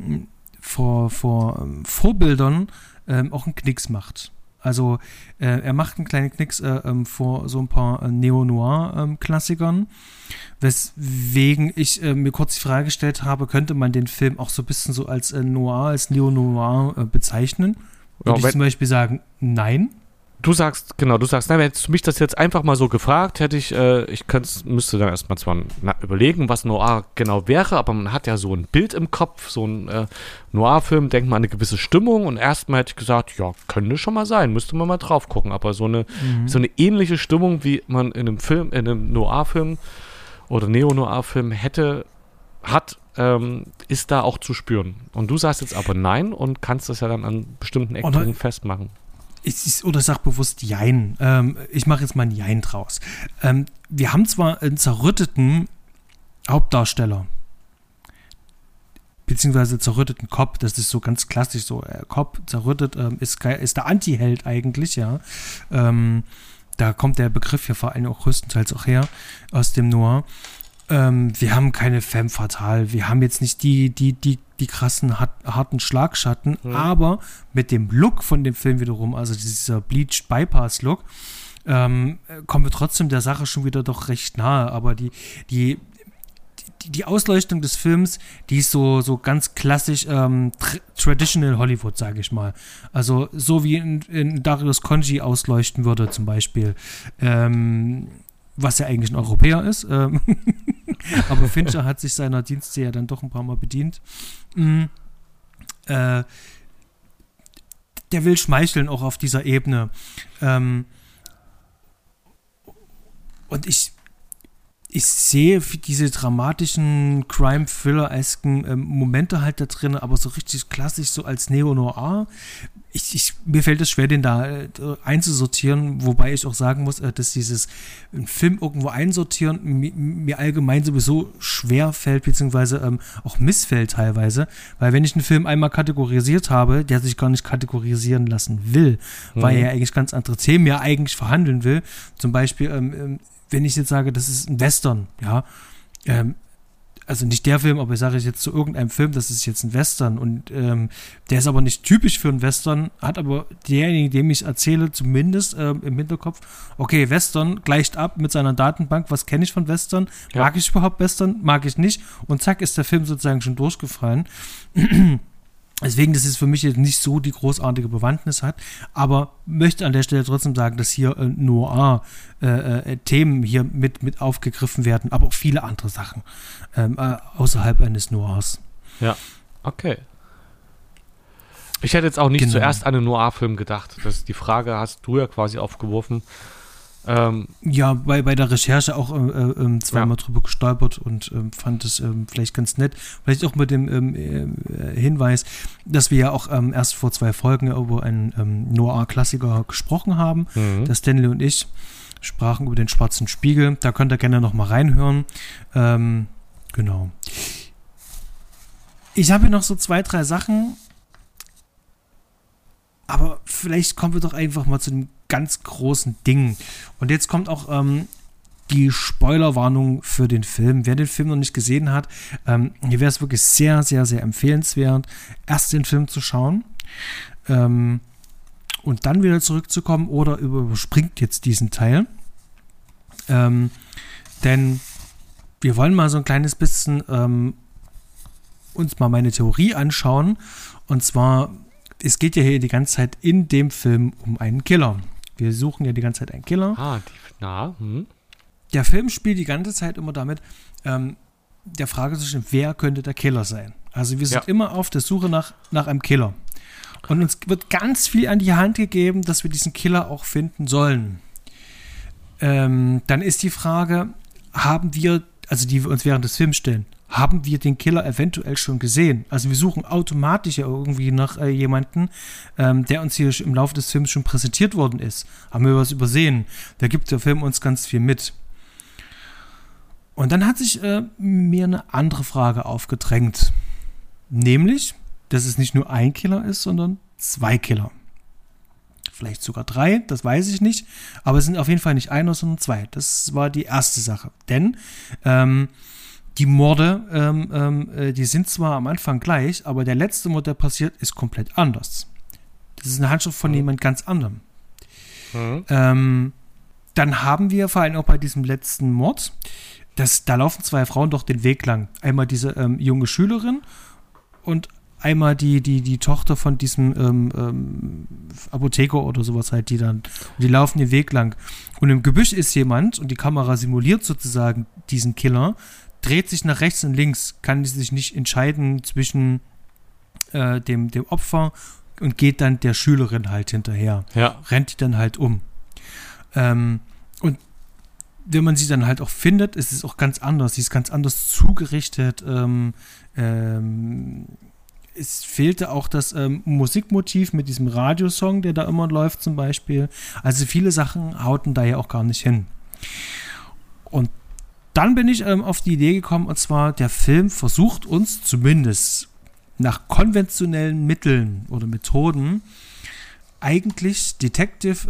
Vorbildern auch einen Knicks macht. Also er macht einen kleinen Knicks vor so ein paar Neo-Noir-Klassikern, weswegen ich mir kurz die Frage gestellt habe, könnte man den Film auch so ein bisschen so als Neo-Noir bezeichnen? Würde ich zum Beispiel sagen, nein. Du sagst, nein, hättest du mich das jetzt einfach mal so gefragt, hätte müsste dann erstmal zwar überlegen, was Noir genau wäre, aber man hat ja so ein Bild im Kopf, so ein Noir-Film, denkt man an eine gewisse Stimmung und erstmal hätte ich gesagt, ja, könnte schon mal sein, müsste man mal drauf gucken, aber so eine ähnliche Stimmung, wie man in einem Noir-Film oder Neo-Noir-Film hat, ist da auch zu spüren. Und du sagst jetzt aber nein und kannst das ja dann an bestimmten Eckpunkten festmachen. Oder sag bewusst Jein. Ich mache jetzt mal ein Jein draus. Wir haben zwar einen zerrütteten Hauptdarsteller, beziehungsweise zerrütteten Cop, das ist so ganz klassisch so. Cop zerrüttet ist der Anti-Held eigentlich, ja. Da kommt der Begriff ja vor allem auch größtenteils auch her aus dem Noir. Wir haben keine femme fatale, wir haben jetzt nicht die krassen harten Schlagschatten, aber mit dem Look von dem Film wiederum, also dieser Bleached Bypass-Look, kommen wir trotzdem der Sache schon wieder doch recht nahe, aber die Ausleuchtung des Films, die ist so ganz klassisch Traditional Hollywood, sage ich mal. Also so wie in Darius Khondji ausleuchten würde zum Beispiel. Was ja eigentlich ein Europäer ist. Aber Fincher hat sich seiner Dienste ja dann doch ein paar Mal bedient. Der will schmeicheln auch auf dieser Ebene. Und ich sehe diese dramatischen Crime-Thriller-esken Momente halt da drin, aber so richtig klassisch so als Neo-Noir. Mir fällt es schwer, den da einzusortieren, wobei ich auch sagen muss, dass einen Film irgendwo einsortieren mir allgemein sowieso schwer fällt, beziehungsweise auch missfällt teilweise, weil wenn ich einen Film einmal kategorisiert habe, der sich gar nicht kategorisieren lassen will, weil er eigentlich ganz andere Themen ja eigentlich verhandeln will, zum Beispiel wenn ich jetzt sage, das ist ein Western, ja, also nicht der Film, aber ich sage jetzt zu irgendeinem Film, das ist jetzt ein Western und der ist aber nicht typisch für einen Western, hat aber derjenige, dem ich erzähle, zumindest im Hinterkopf, okay, Western gleicht ab mit seiner Datenbank, was kenne ich von Western, mag ich überhaupt Western, mag ich nicht und zack, ist der Film sozusagen schon durchgefallen. Deswegen, dass es für mich jetzt nicht so die großartige Bewandtnis hat, aber möchte an der Stelle trotzdem sagen, dass hier Noir-Themen hier mit aufgegriffen werden, aber auch viele andere Sachen außerhalb eines Noirs. Ja, okay. Ich hätte jetzt auch nicht zuerst an einen Noir-Film gedacht. Die Frage hast du ja quasi aufgeworfen. Ja, bei der Recherche auch zweimal drüber gestolpert und fand es vielleicht ganz nett. Vielleicht auch mit dem Hinweis, dass wir ja auch erst vor 2 Folgen über einen Noir-Klassiker gesprochen haben. Der Stanley und ich sprachen über den Schwarzen Spiegel. Da könnt ihr gerne noch mal reinhören. Genau. Ich habe hier noch so 2, 3 Sachen, aber vielleicht kommen wir doch einfach mal zu dem ganz großen Ding. Und jetzt kommt auch die Spoilerwarnung für den Film. Wer den Film noch nicht gesehen hat, hier wäre es wirklich sehr, sehr, sehr empfehlenswert, erst den Film zu schauen und dann wieder zurückzukommen oder überspringt jetzt diesen Teil. Denn wir wollen mal so ein kleines bisschen uns mal meine Theorie anschauen. Und zwar, es geht ja hier die ganze Zeit in dem Film um einen Killer. Wir suchen ja die ganze Zeit einen Killer. Der Film spielt die ganze Zeit immer damit, der Frage zu stellen, wer könnte der Killer sein? Also wir sind immer auf der Suche nach einem Killer. Und uns wird ganz viel an die Hand gegeben, dass wir diesen Killer auch finden sollen. Dann ist die Frage, haben wir, also die wir uns während des Films stellen, haben wir den Killer eventuell schon gesehen? Also wir suchen automatisch ja irgendwie nach jemanden, der uns hier im Laufe des Films schon präsentiert worden ist. Haben wir was übersehen? Da gibt der Film uns ganz viel mit. Und dann hat sich mir eine andere Frage aufgedrängt. Nämlich, dass es nicht nur ein Killer ist, sondern 2 Killer. Vielleicht sogar 3, das weiß ich nicht. Aber es sind auf jeden Fall nicht einer, sondern 2. Das war die erste Sache. Denn die Morde, die sind zwar am Anfang gleich, aber der letzte Mord, der passiert, ist komplett anders. Das ist eine Handschrift von jemand ganz anderem. Dann haben wir vor allem auch bei diesem letzten Mord, da laufen 2 Frauen doch den Weg lang. Einmal diese junge Schülerin und einmal die Tochter von diesem Apotheker oder sowas halt, die laufen den Weg lang. Und im Gebüsch ist jemand und die Kamera simuliert sozusagen diesen Killer, dreht sich nach rechts und links, kann sich nicht entscheiden zwischen dem Opfer und geht dann der Schülerin halt hinterher. Rennt die dann halt um. Und wenn man sie dann halt auch findet, ist es auch ganz anders. Sie ist ganz anders zugerichtet. Es fehlte auch das Musikmotiv mit diesem Radiosong, der da immer läuft zum Beispiel. Also viele Sachen hauten da ja auch gar nicht hin. Und dann bin ich auf die Idee gekommen, und zwar, der Film versucht uns zumindest nach konventionellen Mitteln oder Methoden eigentlich Detective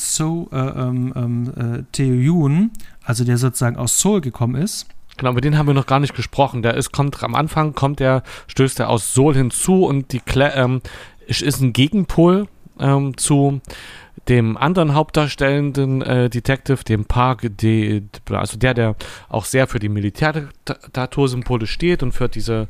Tae-yoon, also der sozusagen aus Seoul gekommen ist. Genau, über den haben wir noch gar nicht gesprochen. Am Anfang stößt er aus Seoul hinzu und ist ein Gegenpol zu dem anderen hauptdarstellenden Detective, dem Park, also der auch sehr für die Militärdiktatursymbole steht und für diese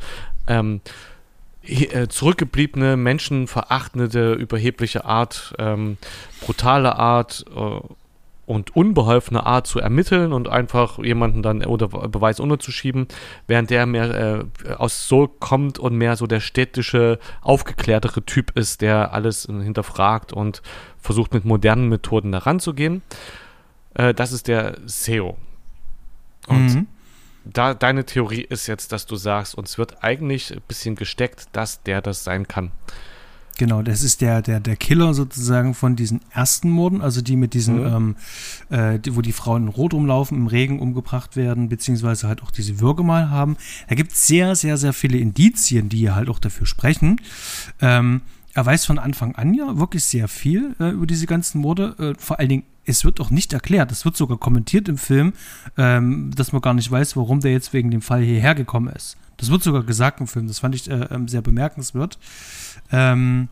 zurückgebliebene, menschenverachtende, überhebliche Art, brutale Art und unbeholfene Art zu ermitteln und einfach jemanden dann oder Beweis unterzuschieben, während der mehr aus Seoul kommt und mehr so der städtische, aufgeklärtere Typ ist, der alles hinterfragt und versucht mit modernen Methoden da ranzugehen. Das ist der Seo. Und deine Theorie ist jetzt, dass du sagst, uns wird eigentlich ein bisschen gesteckt, dass der das sein kann. Genau, das ist der Killer sozusagen von diesen ersten Morden, also die mit diesen, wo die Frauen in Rot rumlaufen, im Regen umgebracht werden, beziehungsweise halt auch diese Würgemal haben. Da gibt es sehr, sehr, sehr viele Indizien, die halt auch dafür sprechen. Er weiß von Anfang an ja wirklich sehr viel über diese ganzen Morde. Vor allen Dingen, es wird auch nicht erklärt, es wird sogar kommentiert im Film, dass man gar nicht weiß, warum der jetzt wegen dem Fall hierher gekommen ist. Das wird sogar gesagt im Film, das fand ich sehr bemerkenswert. Dann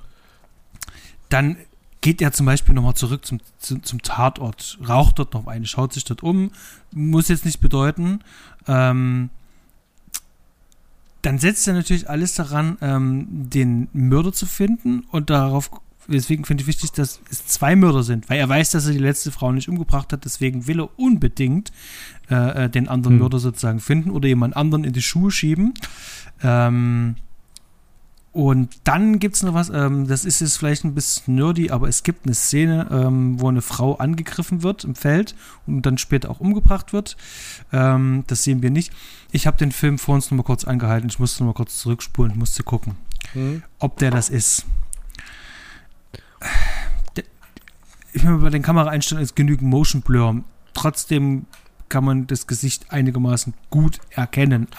geht er zum Beispiel nochmal zurück zum Tatort, raucht dort noch eine, schaut sich dort um, muss jetzt nicht bedeuten. Dann setzt er natürlich alles daran, den Mörder zu finden und deswegen finde ich wichtig, dass es 2 Mörder sind, weil er weiß, dass er die letzte Frau nicht umgebracht hat, deswegen will er unbedingt den anderen Mörder sozusagen finden oder jemand anderen in die Schuhe schieben. Und Und dann gibt es noch was, das ist jetzt vielleicht ein bisschen nerdy, aber es gibt eine Szene, wo eine Frau angegriffen wird im Feld und dann später auch umgebracht wird. Das sehen wir nicht. Ich habe den Film vor uns noch mal kurz angehalten. Ich musste noch mal kurz zurückspulen, ich musste gucken, ob der das ist. Ich meine, bei den Kameraeinstellungen ist genügend Motion Blur. Trotzdem kann man das Gesicht einigermaßen gut erkennen.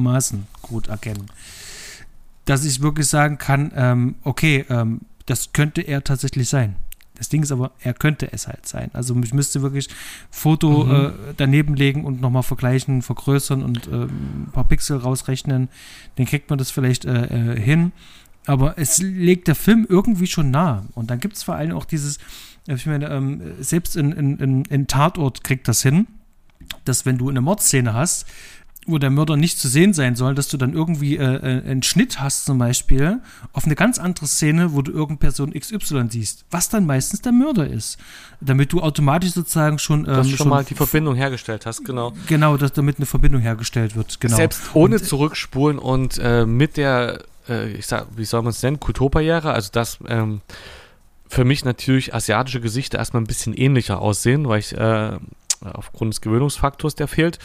Dass ich wirklich sagen kann, das könnte er tatsächlich sein. Das Ding ist aber, er könnte es halt sein. Also ich müsste wirklich Foto daneben legen und nochmal vergleichen, vergrößern und ein paar Pixel rausrechnen. Dann kriegt man das vielleicht hin. Aber es legt der Film irgendwie schon nah. Und dann gibt es vor allem auch dieses, ich meine, selbst in Tatort kriegt das hin, dass wenn du eine Mordszene hast, wo der Mörder nicht zu sehen sein soll, dass du dann irgendwie einen Schnitt hast zum Beispiel auf eine ganz andere Szene, wo du irgendeine Person XY siehst, was dann meistens der Mörder ist. Damit du automatisch sozusagen schon mal die Verbindung hergestellt hast, genau. Genau, damit eine Verbindung hergestellt wird, genau. Selbst ohne Zurückspulen und mit der, wie soll man es nennen, Kulturbarriere, also das für mich natürlich asiatische Gesichter erstmal ein bisschen ähnlicher aussehen, weil ich aufgrund des Gewöhnungsfaktors, der fehlt,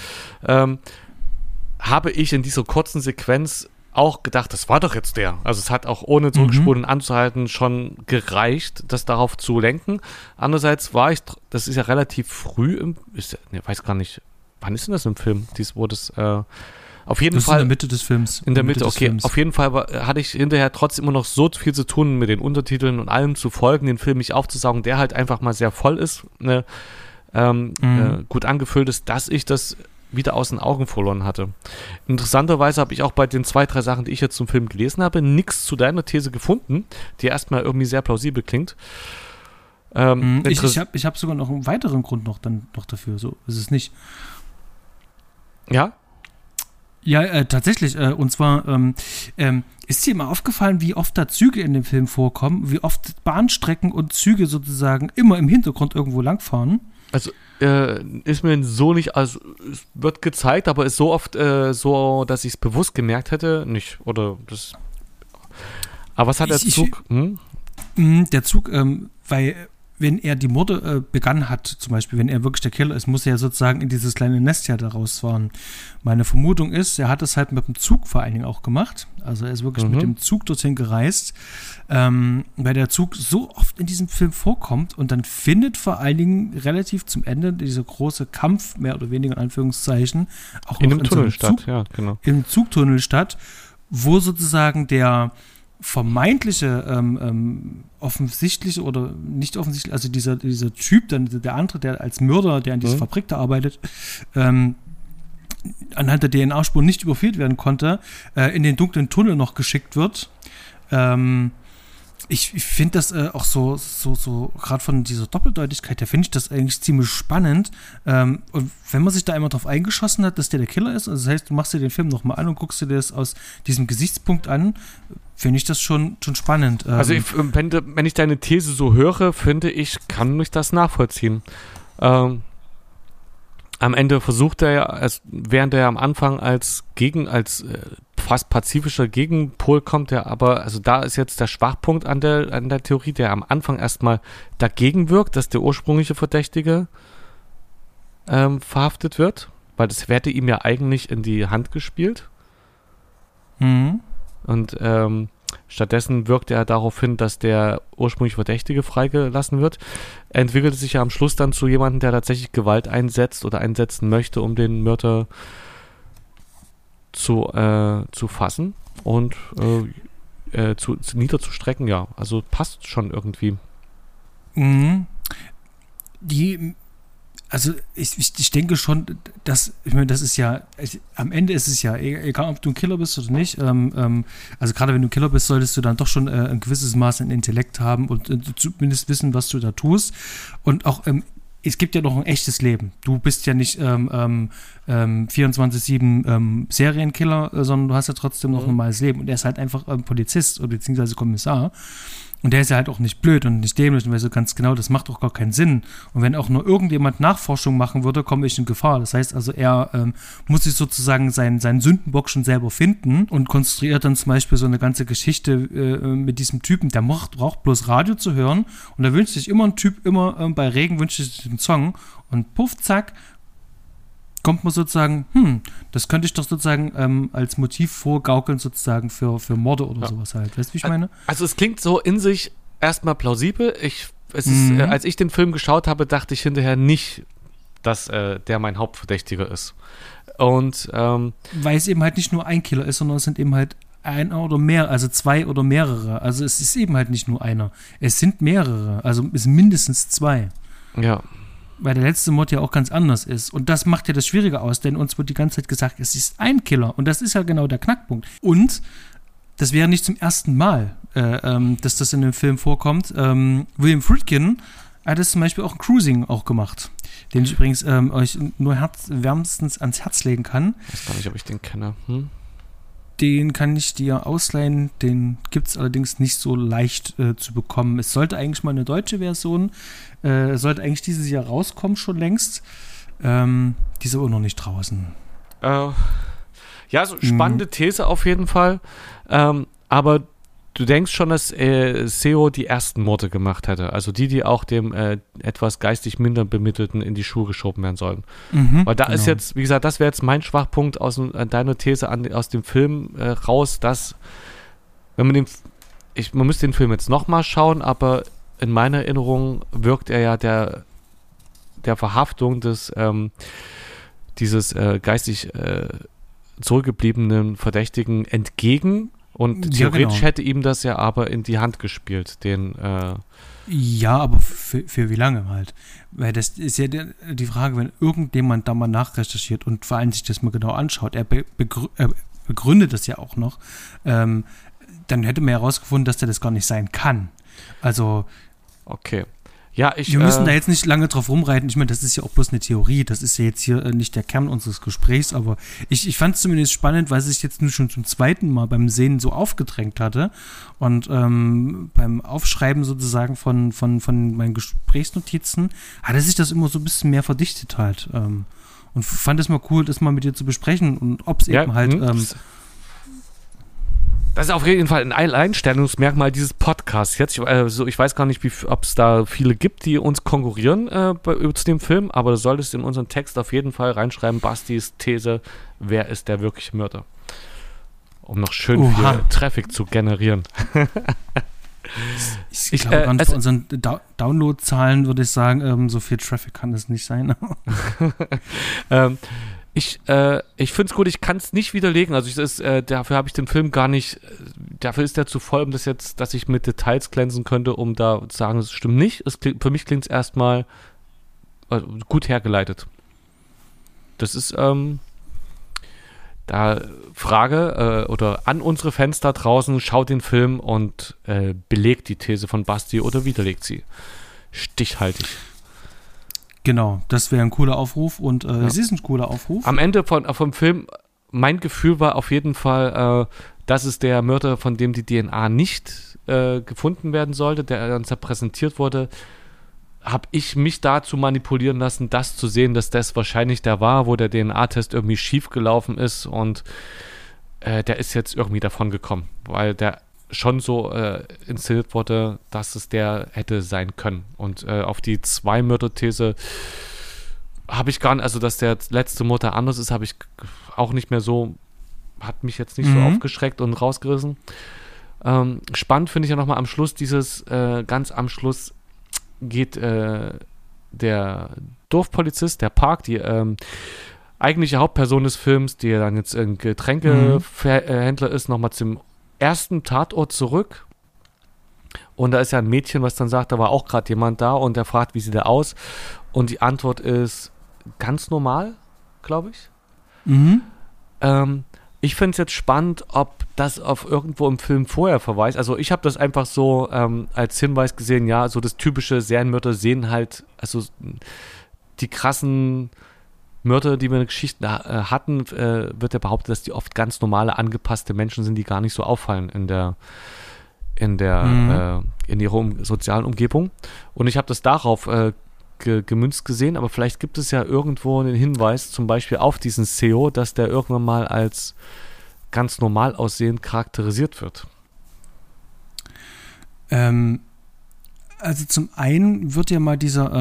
habe ich in dieser kurzen Sequenz auch gedacht, das war doch jetzt der. Also es hat auch ohne Zurückspulen anzuhalten schon gereicht, das darauf zu lenken. Andererseits das ist ja relativ früh weiß gar nicht, wann ist denn das im Film? Auf jeden Fall in der Mitte des Films. In der Mitte, okay. Auf jeden Fall hatte ich hinterher trotzdem immer noch so viel zu tun, mit den Untertiteln und allem zu folgen, den Film nicht aufzusaugen, der halt einfach mal sehr voll ist, gut angefüllt ist, dass ich das wieder aus den Augen verloren hatte. Interessanterweise habe ich auch bei den 2, 3 Sachen, die ich jetzt zum Film gelesen habe, nichts zu deiner These gefunden, die erstmal irgendwie sehr plausibel klingt. Ich hab sogar noch einen weiteren Grund noch dafür, so ist es nicht. Ja? Ja, tatsächlich. Und zwar ist dir mal aufgefallen, wie oft da Züge in dem Film vorkommen, wie oft Bahnstrecken und Züge sozusagen immer im Hintergrund irgendwo langfahren? Also ist mir so nicht, also es wird gezeigt, aber ist so oft so, dass ich es bewusst gemerkt hätte, nicht. Oder das. Aber was hat der Zug? Der Zug, weil wenn er die Morde begangen hat, zum Beispiel, wenn er wirklich der Killer ist, muss er ja sozusagen in dieses kleine Nest ja da rausfahren. Meine Vermutung ist, er hat es halt mit dem Zug vor allen Dingen auch gemacht. Also er ist wirklich mit dem Zug dorthin gereist, weil der Zug so oft in diesem Film vorkommt und dann findet vor allen Dingen relativ zum Ende dieser große Kampf, mehr oder weniger in Anführungszeichen, auch in noch dem Tunnel statt, ja, genau. Im Zugtunnel statt, wo sozusagen der vermeintliche, offensichtliche oder nicht offensichtlich, also dieser Typ, dann der andere, der als Mörder, der an dieser Fabrik da arbeitet, anhand der DNA-Spuren nicht überführt werden konnte, in den dunklen Tunnel noch geschickt wird. Ich finde das auch so gerade von dieser Doppeldeutigkeit her, finde ich das eigentlich ziemlich spannend. Und wenn man sich da einmal drauf eingeschossen hat, dass der Killer ist, also das heißt, du machst dir den Film nochmal an und guckst dir das aus diesem Gesichtspunkt an, finde ich das schon spannend. Also wenn ich deine These so höre, finde ich, kann ich das nachvollziehen. Am Ende versucht er ja, während er am Anfang als fast pazifischer Gegenpol kommt, also da ist jetzt der Schwachpunkt an der Theorie, der am Anfang erstmal dagegen wirkt, dass der ursprüngliche Verdächtige verhaftet wird, weil das hätte ihm ja eigentlich in die Hand gespielt. Und stattdessen wirkt er darauf hin, dass der ursprünglich Verdächtige freigelassen wird. Er entwickelt sich ja am Schluss dann zu jemandem, der tatsächlich Gewalt einsetzt oder einsetzen möchte, um den Mörder zu fassen und niederzustrecken, ja. Also passt schon irgendwie. Also ich denke schon, dass, ich meine, das ist ja, am Ende ist es ja, egal ob du ein Killer bist oder nicht, also gerade wenn du ein Killer bist, solltest du dann doch schon ein gewisses Maß an Intellekt haben und zumindest wissen, was du da tust. Und auch, es gibt ja noch ein echtes Leben. Du bist ja nicht 24/7 Serienkiller, sondern du hast ja trotzdem noch ein normales Leben. Und er ist halt einfach Polizist oder beziehungsweise Kommissar. Und der ist ja halt auch nicht blöd und nicht dämlich und weiß so ganz genau, das macht auch gar keinen Sinn. Und wenn auch nur irgendjemand Nachforschung machen würde, komme ich in Gefahr. Das heißt also, er muss sich sozusagen seinen Sündenbock schon selber finden und konstruiert dann zum Beispiel so eine ganze Geschichte mit diesem Typen, der braucht bloß Radio zu hören und da wünscht sich immer ein Typ, bei Regen wünscht sich einen Song und puff, zack, kommt man sozusagen, das könnte ich doch sozusagen als Motiv vorgaukeln sozusagen für Morde oder sowas halt. Weißt du, wie ich meine? Also es klingt so in sich erstmal plausibel. Als ich den Film geschaut habe, dachte ich hinterher nicht, dass der mein Hauptverdächtiger ist. Und weil es eben halt nicht nur ein Killer ist, sondern es sind eben halt einer oder mehr, also zwei oder mehrere. Also es ist eben halt nicht nur einer. Es sind mehrere, also es sind mindestens zwei. Ja. Weil der letzte Mord ja auch ganz anders ist. Und das macht ja das Schwierige aus, denn uns wird die ganze Zeit gesagt, es ist ein Killer. Und das ist ja genau der Knackpunkt. Und das wäre nicht zum ersten Mal, dass das in dem Film vorkommt. William Friedkin hat es zum Beispiel auch in Cruising auch gemacht. Den ich übrigens euch nur wärmstens ans Herz legen kann. Ich weiß gar nicht, ob ich den kenne. Den kann ich dir ausleihen, den gibt es allerdings nicht so leicht zu bekommen. Es sollte eigentlich mal eine deutsche Version, sollte eigentlich dieses Jahr rauskommen, schon längst. Die ist aber noch nicht draußen. Ja, so spannende These auf jeden Fall. Aber du denkst schon, dass Seo die ersten Morde gemacht hätte. Also die auch dem etwas geistig minder Bemittelten in die Schuhe geschoben werden sollen. Weil da ist jetzt, wie gesagt, das wäre jetzt mein Schwachpunkt aus deiner These aus dem Film raus, dass, wenn man man müsste den Film jetzt nochmal schauen, aber in meiner Erinnerung wirkt er ja der Verhaftung dieses geistig zurückgebliebenen Verdächtigen entgegen. Und theoretisch hätte ihm das ja aber in die Hand gespielt, Ja, aber für wie lange halt? Weil das ist ja die Frage, wenn irgendjemand da mal nachrecherchiert und vor allem sich das mal genau anschaut, er begründet das ja auch noch, dann hätte man ja herausgefunden, dass der das gar nicht sein kann. Also okay. Ja, wir müssen da jetzt nicht lange drauf rumreiten. Ich meine, das ist ja auch bloß eine Theorie. Das ist ja jetzt hier nicht der Kern unseres Gesprächs, aber ich fand es zumindest spannend, weil es sich jetzt nur schon zum zweiten Mal beim Sehen so aufgedrängt hatte und beim Aufschreiben sozusagen von meinen Gesprächsnotizen hatte sich das immer so ein bisschen mehr verdichtet halt. Und fand es mal cool, das mal mit dir zu besprechen und ob es eben halt das ist auf jeden Fall ein Alleinstellungsmerkmal dieses Podcasts. Jetzt, ich weiß gar nicht, ob es da viele gibt, die uns konkurrieren zu dem Film, aber du solltest in unseren Text auf jeden Fall reinschreiben, Bastis These, wer ist der wirkliche Mörder? Um noch schön viel Traffic zu generieren. Ich glaube, ganz bei unseren Download-Zahlen würde ich sagen, so viel Traffic kann es nicht sein. Ich finde es gut, ich kann es nicht widerlegen. Also dafür habe ich den Film gar nicht, dafür ist der zu voll, um dass ich mit Details glänzen könnte, um da zu sagen, es stimmt nicht. Für mich klingt es erstmal gut hergeleitet. Das ist da Frage oder an unsere Fans da draußen, schaut den Film und belegt die These von Basti oder widerlegt sie. Stichhaltig. Genau, das wäre ein cooler Aufruf und es ist ein cooler Aufruf. Am Ende vom Film, mein Gefühl war auf jeden Fall, dass es der Mörder, von dem die DNA nicht gefunden werden sollte, der uns ja präsentiert wurde, habe ich mich dazu manipulieren lassen, das zu sehen, dass das wahrscheinlich der war, wo der DNA-Test irgendwie schief gelaufen ist und der ist jetzt irgendwie davon gekommen, weil der schon so inszeniert wurde, dass es der hätte sein können. Und auf die Zwei-Mörder-These habe ich gar nicht, also dass der letzte Mord der anders ist, habe ich auch nicht mehr so, hat mich jetzt nicht so aufgeschreckt und rausgerissen. Spannend finde ich ja nochmal am Schluss ganz am Schluss geht der Dorfpolizist, der Park, die eigentliche Hauptperson des Films, die dann jetzt ein Getränkehändler ist, nochmal zum ersten Tatort zurück und da ist ja ein Mädchen, was dann sagt, da war auch gerade jemand da und der fragt, wie sieht er aus und die Antwort ist ganz normal, glaube ich. Ich finde es jetzt spannend, ob das auf irgendwo im Film vorher verweist. Also ich habe das einfach so als Hinweis gesehen, ja, so das typische Serienmörder sehen halt, also die krassen Mörder, die wir in der Geschichte hatten, wird ja behauptet, dass die oft ganz normale, angepasste Menschen sind, die gar nicht so auffallen in in ihrer sozialen Umgebung. Und ich habe das darauf gemünzt gesehen, aber vielleicht gibt es ja irgendwo einen Hinweis, zum Beispiel auf diesen Seo, dass der irgendwann mal als ganz normal aussehend charakterisiert wird. Also zum einen wird ja mal dieser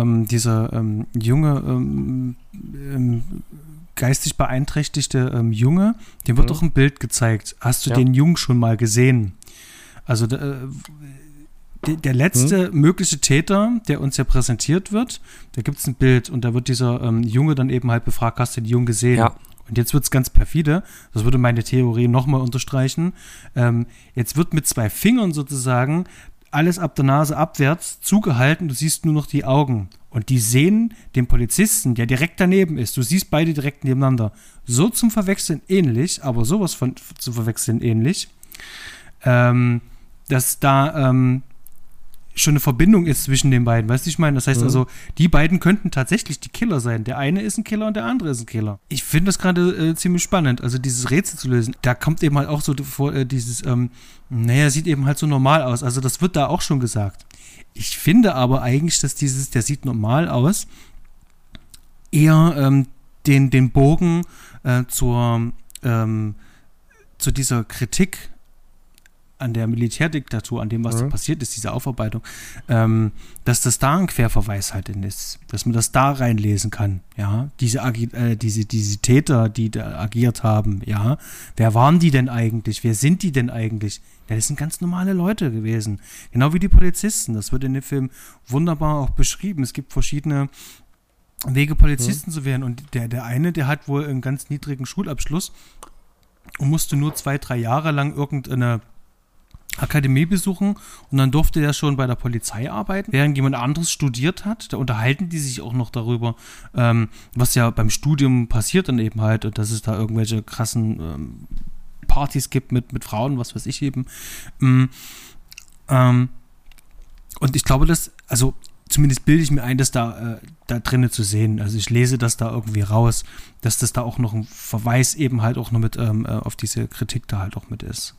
junge, geistig beeinträchtigte Junge, dem wird doch ein Bild gezeigt. Hast du den Jungen schon mal gesehen? Also der letzte mögliche Täter, der uns ja präsentiert wird, da gibt es ein Bild und da wird dieser Junge dann eben halt befragt, hast du den Jungen gesehen? Ja. Und jetzt wird es ganz perfide, das würde meine Theorie nochmal unterstreichen. Jetzt wird mit 2 Fingern sozusagen alles ab der Nase abwärts zugehalten, du siehst nur noch die Augen. Und die sehen den Polizisten, der direkt daneben ist, du siehst beide direkt nebeneinander, so zum Verwechseln ähnlich, aber sowas von zu verwechseln ähnlich, dass da schon eine Verbindung ist zwischen den beiden, weißt du, ich meine? Das heißt also, die beiden könnten tatsächlich die Killer sein. Der eine ist ein Killer und der andere ist ein Killer. Ich finde das gerade ziemlich spannend, also dieses Rätsel zu lösen. Da kommt eben halt auch so vor, dieses, sieht eben halt so normal aus. Also das wird da auch schon gesagt. Ich finde aber eigentlich, dass der sieht normal aus, eher den Bogen zu dieser Kritik an der Militärdiktatur, an dem, was da passiert ist, diese Aufarbeitung, dass das da ein Querverweis halt ist, dass man das da reinlesen kann, ja, diese Täter, die da agiert haben, ja, wer waren die denn eigentlich, wer sind die denn eigentlich? Ja, das sind ganz normale Leute gewesen, genau wie die Polizisten, das wird in dem Film wunderbar auch beschrieben, es gibt verschiedene Wege, Polizisten zu werden und der eine, der hat wohl einen ganz niedrigen Schulabschluss und musste nur 2-3 Jahre lang irgendeine Akademie besuchen und dann durfte der schon bei der Polizei arbeiten, während jemand anderes studiert hat. Da unterhalten die sich auch noch darüber, was ja beim Studium passiert dann eben halt und dass es da irgendwelche krassen Partys gibt mit Frauen, was weiß ich eben. Und ich glaube, also zumindest bilde ich mir ein, das da drinnen zu sehen. Also ich lese das da irgendwie raus, dass das da auch noch ein Verweis eben halt auch noch mit auf diese Kritik da halt auch mit ist.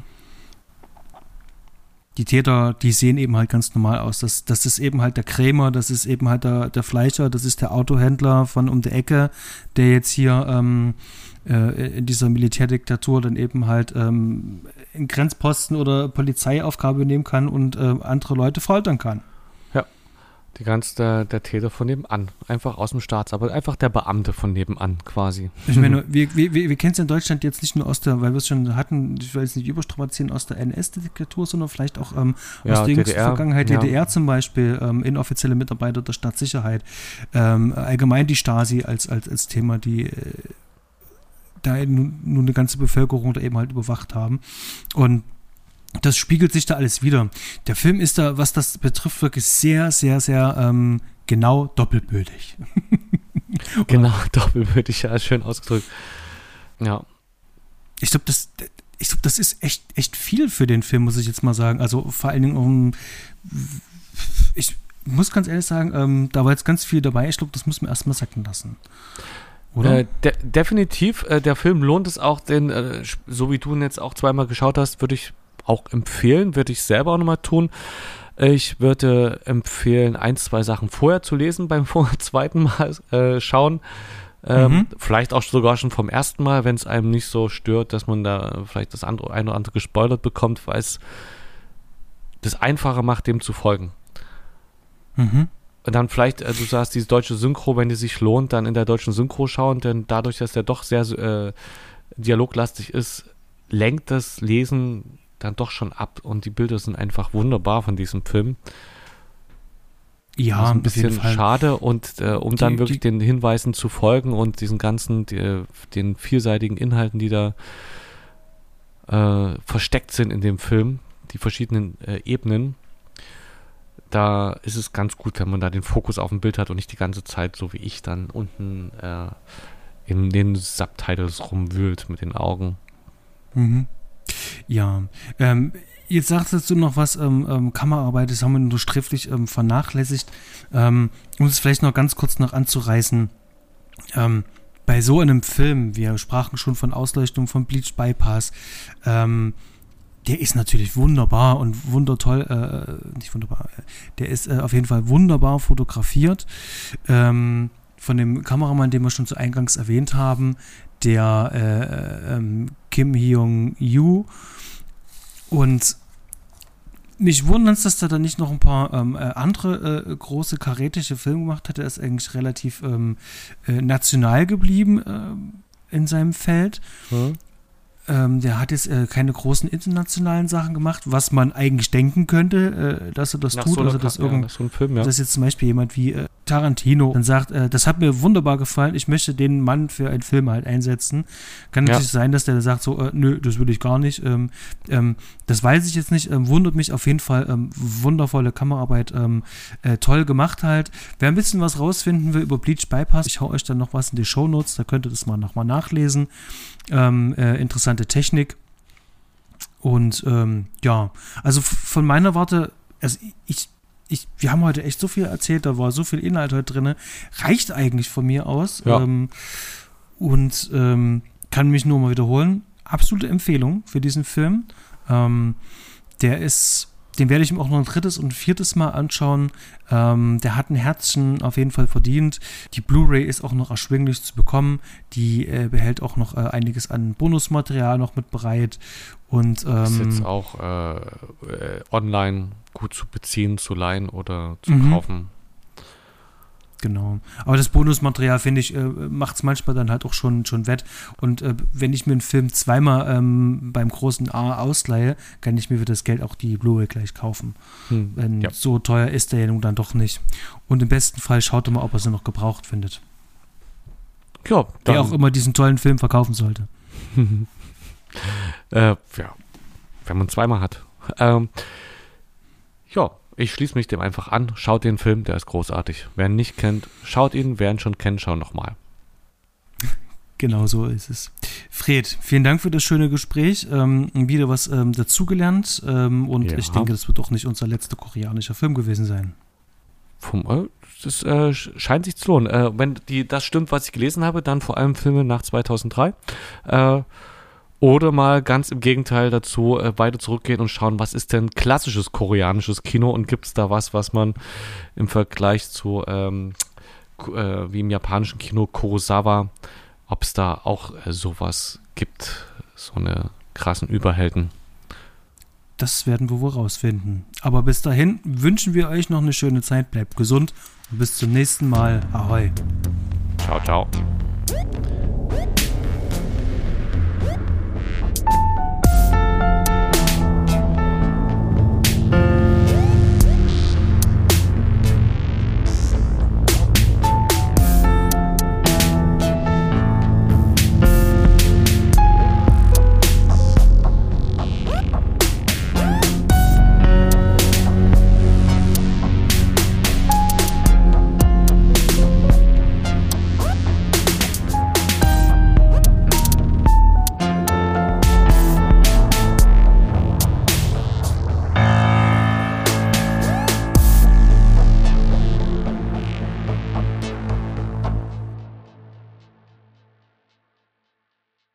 Die Täter, die sehen eben halt ganz normal aus. Das ist eben halt der Krämer, das ist eben halt der Fleischer, das ist der Autohändler von um der Ecke, der jetzt hier in dieser Militärdiktatur dann eben halt einen Grenzposten oder Polizeiaufgabe nehmen kann und andere Leute foltern kann. Ja, der Täter von nebenan, einfach aus dem Staatsarbeit, einfach der Beamte von nebenan quasi. Ich meine, wir kennen es in Deutschland jetzt nicht nur weil wir es schon hatten, ich will es nicht überstrapazieren, aus der NS-Diktatur, sondern vielleicht auch aus der jüngsten Vergangenheit, DDR zum Beispiel, inoffizielle Mitarbeiter der Staatssicherheit, allgemein die Stasi als Thema, die da nun eine ganze Bevölkerung da eben halt überwacht haben. Und das spiegelt sich da alles wieder. Der Film ist da, was das betrifft, wirklich sehr, sehr, sehr genau doppelbödig. Genau, doppelbödig, ja, schön ausgedrückt. Ja. Ich glaube, das ist echt viel für den Film, muss ich jetzt mal sagen. Also vor allen Dingen, ich muss ganz ehrlich sagen, da war jetzt ganz viel dabei. Ich glaube, das muss man erstmal sacken lassen. Oder? Definitiv. Der Film lohnt es auch, so wie du ihn jetzt auch zweimal geschaut hast, würde ich auch empfehlen, würde ich selber auch nochmal tun. Ich würde empfehlen, 1-2 Sachen vorher zu lesen beim zweiten Mal schauen. Vielleicht auch sogar schon vom ersten Mal, wenn es einem nicht so stört, dass man da vielleicht das eine oder andere gespoilert bekommt, weil es das einfacher macht, dem zu folgen. Und dann vielleicht, du sagst, diese deutsche Synchro, wenn die sich lohnt, dann in der deutschen Synchro schauen, denn dadurch, dass der doch sehr dialoglastig ist, lenkt das Lesen dann doch schon ab und die Bilder sind einfach wunderbar von diesem Film. Ja, das ist ein bisschen schade und dann wirklich den Hinweisen zu folgen und diesen ganzen, den vielseitigen Inhalten, die da versteckt sind in dem Film, die verschiedenen Ebenen, da ist es ganz gut, wenn man da den Fokus auf dem Bild hat und nicht die ganze Zeit, so wie ich, dann unten in den Subtitles rumwühlt mit den Augen. Ja, jetzt sagst du noch was, Kameraarbeit, das haben wir nur sträflich vernachlässigt. Um es vielleicht noch ganz kurz noch anzureißen, bei so einem Film, wir sprachen schon von Ausleuchtung, von Bleach Bypass, der ist natürlich wunderbar und nicht wunderbar, der ist auf jeden Fall wunderbar fotografiert. Von dem Kameramann, den wir schon zu Eingangs erwähnt haben, der Kim Hyung-Yoo. Und mich wundert es, dass der da nicht noch ein paar andere große karätische Filme gemacht hat. Er ist eigentlich relativ national geblieben in seinem Feld. Der hat jetzt keine großen internationalen Sachen gemacht, was man eigentlich denken könnte, dass er das tut. Also, dass so ein Film, dass jetzt zum Beispiel jemand wie Tarantino dann sagt, das hat mir wunderbar gefallen, ich möchte den Mann für einen Film halt einsetzen. Kann natürlich sein, dass der sagt so, nö, das will ich gar nicht. Das weiß ich jetzt nicht, wundert mich auf jeden Fall. Wundervolle Kameraarbeit, toll gemacht halt. Wer ein bisschen was rausfinden will über Bleach Bypass, ich hau euch dann noch was in die Shownotes, da könnt ihr das mal nochmal nachlesen. Interessante Technik. Und also von meiner Warte, also wir haben heute echt so viel erzählt, da war so viel Inhalt heute drin, reicht eigentlich von mir aus. Ja. Kann mich nur mal wiederholen. Absolute Empfehlung für diesen Film. Den werde ich mir auch noch ein drittes und viertes Mal anschauen. Der hat ein Herzchen auf jeden Fall verdient. Die Blu-ray ist auch noch erschwinglich zu bekommen. Die behält auch noch einiges an Bonusmaterial noch mit bereit. Und ist jetzt auch online gut zu beziehen, zu leihen oder zu kaufen. Genau. Aber das Bonusmaterial, finde ich, macht es manchmal dann halt auch schon wett. Und wenn ich mir einen Film zweimal beim großen A ausleihe, kann ich mir für das Geld auch die Blu-ray gleich kaufen. So teuer ist der ja nun dann doch nicht. Und im besten Fall schaut mal, ob er sie noch gebraucht findet. Ja, wer auch immer diesen tollen Film verkaufen sollte. Wenn man zweimal hat. Ich schließe mich dem einfach an. Schaut den Film, der ist großartig. Wer ihn nicht kennt, schaut ihn. Wer ihn schon kennt, schaut nochmal. Genau so ist es. Fred, vielen Dank für das schöne Gespräch. Wieder was dazugelernt. Ich denke, das wird auch nicht unser letzter koreanischer Film gewesen sein. Das scheint sich zu lohnen. Wenn das stimmt, was ich gelesen habe, dann vor allem Filme nach 2003. Oder mal ganz im Gegenteil dazu weiter zurückgehen und schauen, was ist denn klassisches koreanisches Kino und gibt es da was man im Vergleich zu wie im japanischen Kino Kurosawa, ob es da auch sowas gibt, so eine krassen Überhelden. Das werden wir wohl rausfinden. Aber bis dahin wünschen wir euch noch eine schöne Zeit, bleibt gesund und bis zum nächsten Mal. Ahoi. Ciao, ciao.